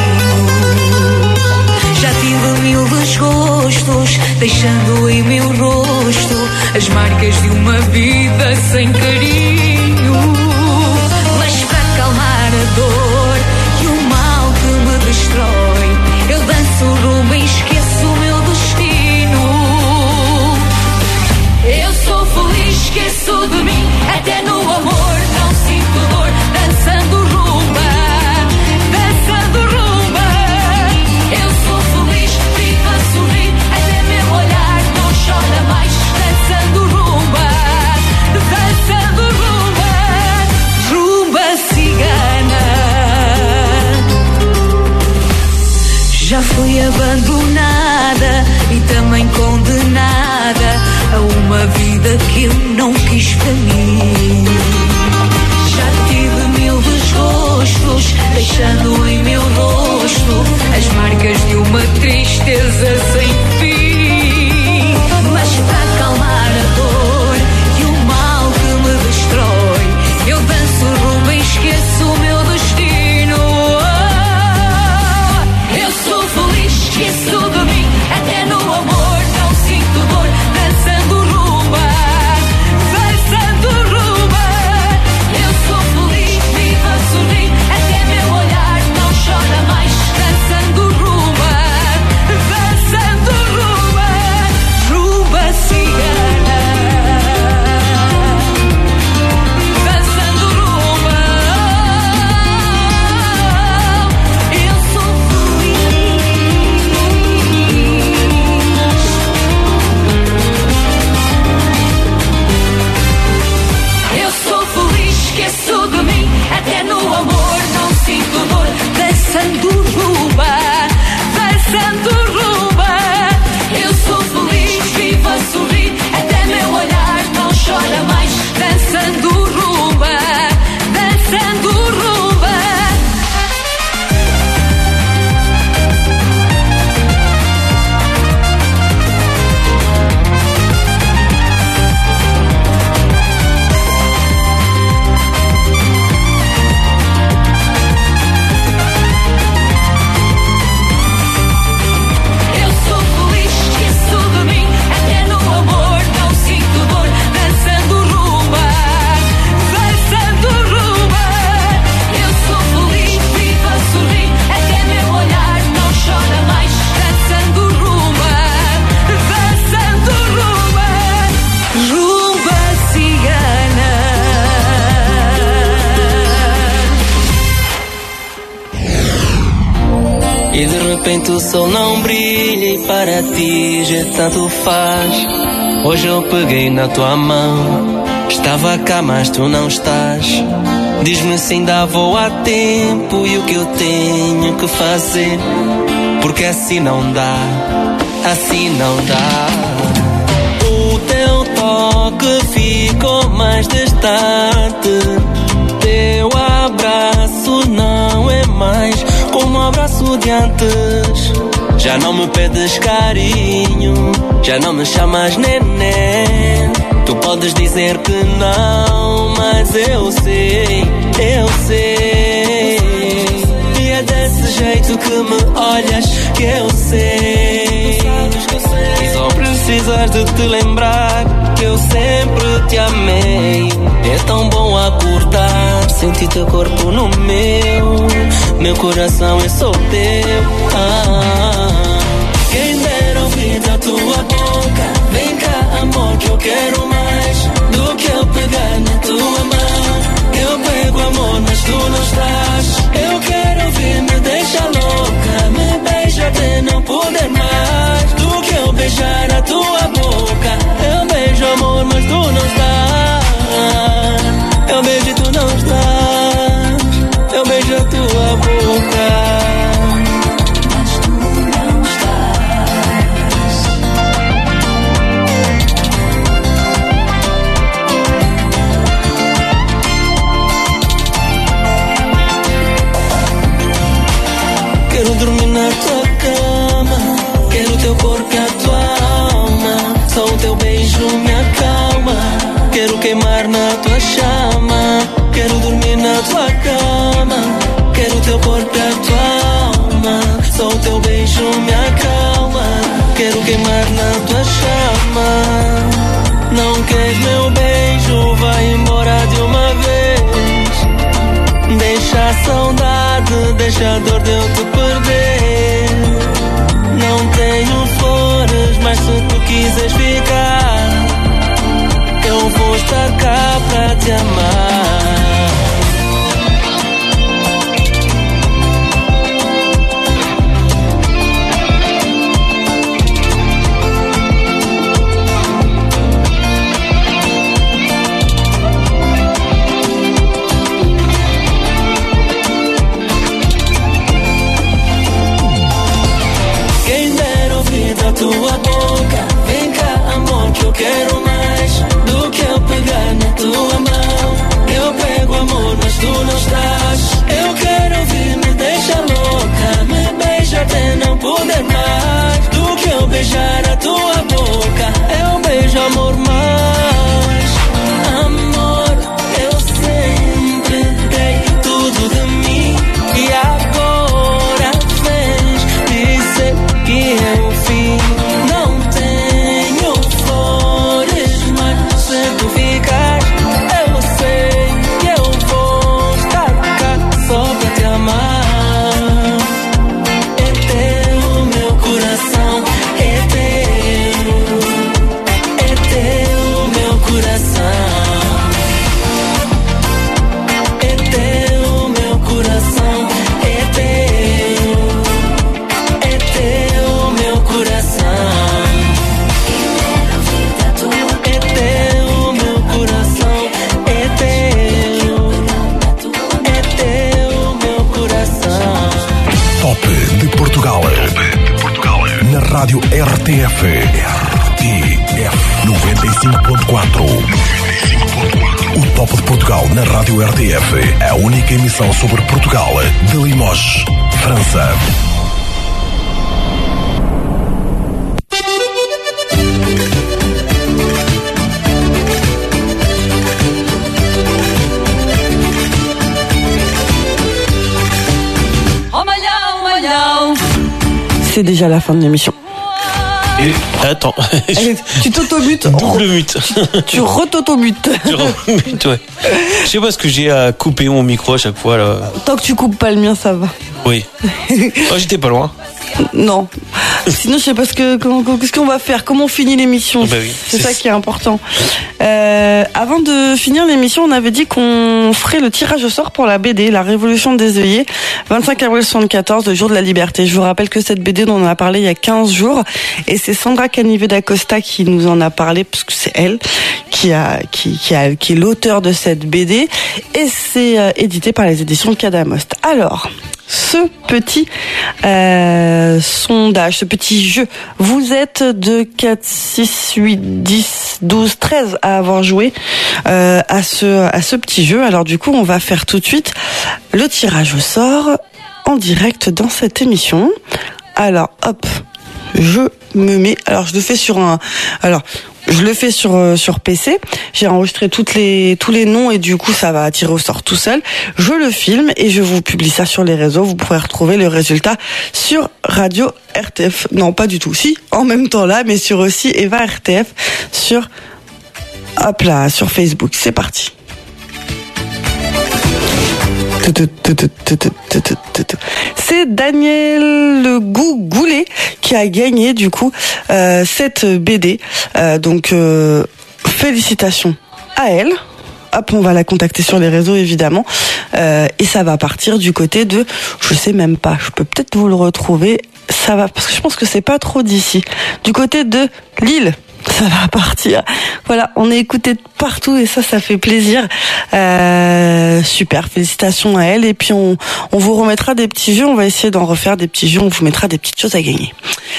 Já tive mil desgostos, deixando em meu rosto as marcas de uma vida sem carinho. Mas para acalmar a dor e o mal que me destrói, eu danço o rumo e esqueço o meu destino. Eu sou feliz, esqueço de mim, até no amor não sinto dor, dançando rumba, dançando rumba. Eu sou feliz, vivo a sorrir, até meu olhar não chora mais, dançando rumba, dançando rumba, rumba cigana. uma vida que eu não quis para mim. Já tive mil desgostos, deixando em meu rosto as marcas de uma tristeza sem fim. Mas para acalmar a dor e o mal que me destrói, eu danço rumba e esqueço o meu destino. Oh, eu sou feliz, esqueço de mim, até no amor não sinto dor, dançando rumba, dançando rumba. Eu sou feliz, vivo a sorrir, até meu olhar não chora mais, dançando rumba, dançando rumba, rumba cigana, dançando rumba. Eu sou feliz. Eu sou feliz, esqueço de mim, até no amor não sinto dor, dançando rumba, dançando rumba. Eu sou feliz, vivo a sorrir, até meu olhar não chora mais, dançando rumba, dançando rumba. Eu sou feliz, esqueço de mim, até no amor não sinto dor, dançando rumba, dançando rumba. Eu sou feliz, vivo a sorrir, até meu olhar não chora mais, dançando rumba, dançando rumba, rumba cigana. E de repente o sol não brilha e para ti já tanto faz. Hoje eu peguei na tua mão, estava cá mas tu não estás. Diz-me se ainda vou a tempo e o que eu tenho que fazer, porque assim não dá, assim não dá. O teu toque ficou mais distante, teu abraço não é mais como o abraço de antes. Já não me pedes carinho, já não me chamas neném. Tu podes dizer que não, mas eu sei, eu sei. E é desse jeito que me olhas que eu sei. E só precisas de te lembrar que eu sempre te amei. É tão bom acordar, sentir teu corpo no meu. Meu coração é só teu. Ah, quem dera ouvir da tua boca, vem cá amor que eu quero mais do que eu pegar na tua mão. Eu pego amor mas tu não estás. Eu quero ouvir, me deixa louca, me beija até não poder mais. Do que eu beijar a tua boca, eu beijo amor mas tu não estás. Eu beijo e tu não estás. Eu beijo a tua boca. Quero dormir na tua cama, quero teu corpo e a tua alma. Só o teu beijo me acalma, quero queimar na tua chama. Quero dormir na tua cama, quero teu corpo e a tua alma. Só o teu beijo me acalma, quero queimar na tua chama. Não queres meu beijo, vai embora de uma vez. Deixa a saudade, deixa a dor de eu te perder. Não tenho flores, mas se tu quiseres ficar, eu vou estar cá pra te amar. Quem dera ouvir da tua boca, vem cá amor que eu quero mais Rádio R T F. R T F noventa e cinco ponto quatro. O Top de Portugal na Rádio R T F. A única emissão sobre Portugal, de Limoges, França. C'est déjà la fin de l'émission. Et attends. Allez, tu t'automutes. Double mute. Tu, tu re-t'automutes. Tu re-mutes, ouais. Je sais pas ce que j'ai à couper mon micro à chaque fois, là. Tant que tu coupes pas le mien, ça va. Oui. Oh, j'étais pas loin. Non. Sinon, je sais pas ce que, comment, qu'est-ce qu'on va faire, comment on finit l'émission. Bah oui, c'est, c'est ça qui est important. Euh, avant de finir l'émission, on avait dit qu'on ferait le tirage au sort pour la B D, La Révolution des œillets, vingt-cinq avril soixante-quatorze, le jour de la liberté. Je vous rappelle que cette B D, dont on en a parlé il y a quinze jours, et c'est Sandra Canivet d'Acosta qui nous en a parlé, parce que c'est elle qui a, qui, qui a, qui est l'auteur de cette B D, et c'est euh, édité par les éditions Cadamost. Alors, ce petit euh, sondage, ce petit jeu. Vous êtes de quatre, six, huit, dix, douze, treize à avoir joué euh, à ce à ce petit jeu. Alors du coup, on va faire tout de suite le tirage au sort en direct dans cette émission. Alors, hop, je me mets... Alors, je le fais sur un... Alors... Je le fais sur euh, sur P C. J'ai enregistré toutes les tous les noms et du coup ça va tirer au sort tout seul. Je le filme et je vous publie ça sur les réseaux. Vous pourrez retrouver le résultat sur Radio R T F. Non, pas du tout. Si, en même temps là, mais sur aussi Eva R T F sur hop là sur Facebook. C'est parti. C'est Daniel Le Goulet qui a gagné du coup euh, cette B D. Euh, donc euh, félicitations à elle. Hop, on va la contacter sur les réseaux évidemment. Euh, et ça va partir du côté de, je sais même pas, je peux peut-être vous le retrouver. Ça va parce que je pense que c'est pas trop d'ici. Du côté de Lille. Ça va partir. Voilà, on est écouté de partout et ça, ça fait plaisir. Euh, super, félicitations à elle. Et puis on, on vous remettra des petits jeux. On va essayer d'en refaire des petits jeux. On vous mettra des petites choses à gagner.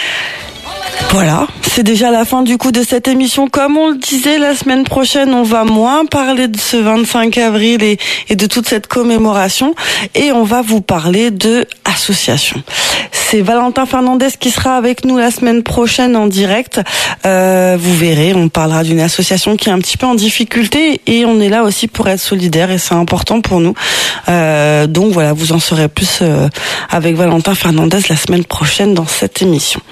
Voilà, c'est déjà la fin du coup de cette émission. Comme on le disait, la semaine prochaine, on va moins parler de ce vingt-cinq avril et, et de toute cette commémoration. Et on va vous parler de association. C'est Valentin Fernandez qui sera avec nous la semaine prochaine en direct. Euh, vous verrez, on parlera d'une association qui est un petit peu en difficulté et on est là aussi pour être solidaire et c'est important pour nous. Euh, donc voilà, vous en saurez plus euh, avec Valentin Fernandez la semaine prochaine dans cette émission.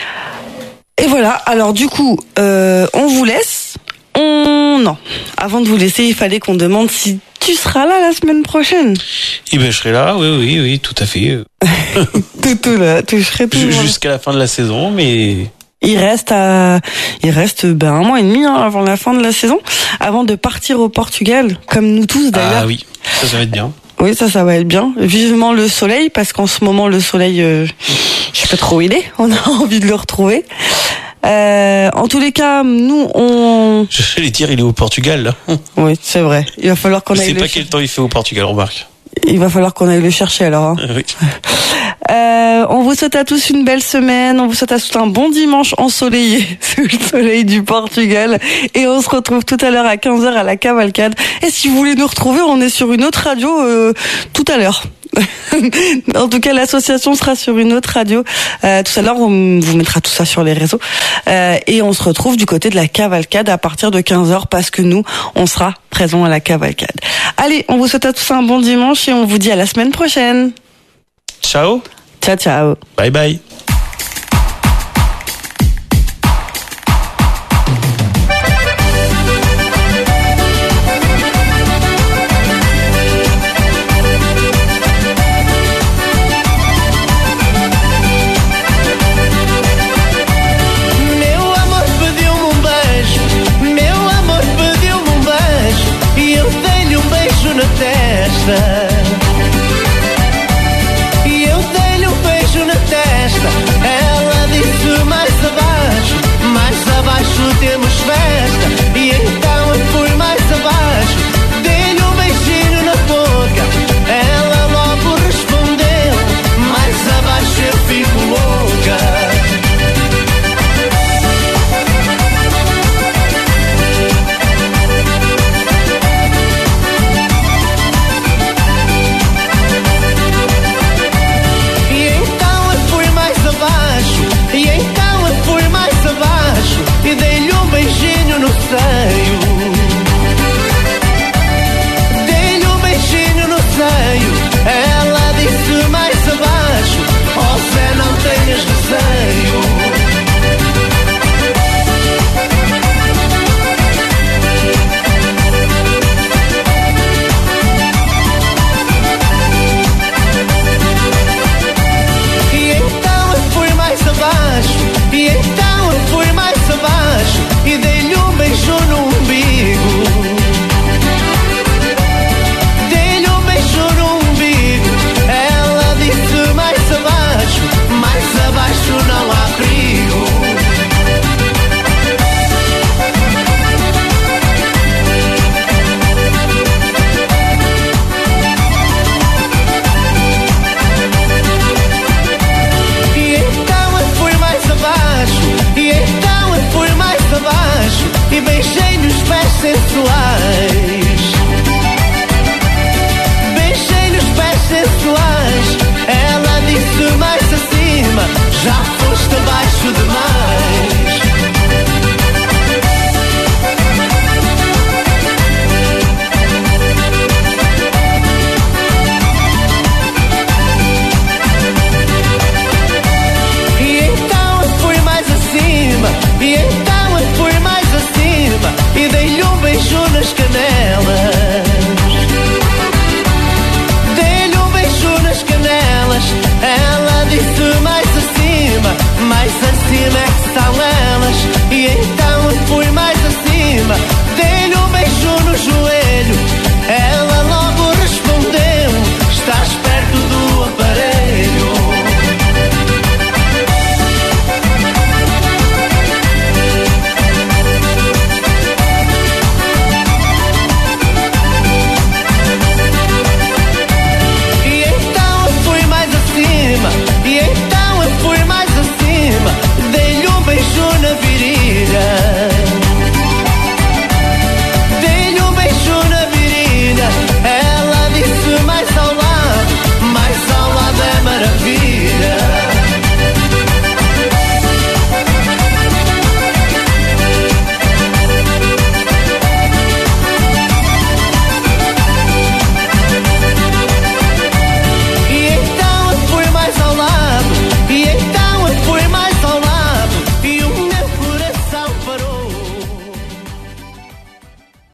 Et voilà, alors du coup, euh, on vous laisse. On... Non, avant de vous laisser, il fallait qu'on demande si tu seras là la semaine prochaine. Eh ben, je serai là, oui, oui, oui, tout à fait. tout, tout là, tout, je serai tout. Jusqu'à la fin de la saison, mais... Il reste à, il reste ben un mois et demi hein, avant la fin de la saison, avant de partir au Portugal, comme nous tous d'ailleurs. Ah oui, ça, ça va être bien. Oui, ça, ça va être bien. Vivement le soleil, parce qu'en ce moment le soleil, euh, je sais pas trop où il est. On a envie de le retrouver. Euh, en tous les cas, nous, on... Je vais dire, il est au Portugal, là. Oui, c'est vrai. Il va falloir qu'on Je aille sais le pas chercher. quel temps il fait au Portugal, remarque. Il va falloir qu'on aille le chercher, alors. Hein. Oui. Euh, on vous souhaite à tous une belle semaine. On vous souhaite à tous un bon dimanche ensoleillé sous le soleil du Portugal. Et on se retrouve tout à l'heure à quinze heures à la Cavalcade. Et si vous voulez nous retrouver, on est sur une autre radio euh, tout à l'heure. En tout cas, l'association sera sur une autre radio. Euh, tout à l'heure, on vous mettra tout ça sur les réseaux. Euh, et on se retrouve du côté de la Cavalcade à partir de quinze heures parce que nous, on sera présents à la Cavalcade. Allez, on vous souhaite à tous un bon dimanche et on vous dit à la semaine prochaine. Ciao. Ciao, ciao. Bye bye. Meu amor pediu-me um beijo, meu amor pediu-me um beijo e eu dei-lhe um beijo na testa. E eu dei-lhe um beijo na testa nas canelas. Dei-lhe um beijo nas canelas. Ela disse mais acima, mais acima é que são elas. E então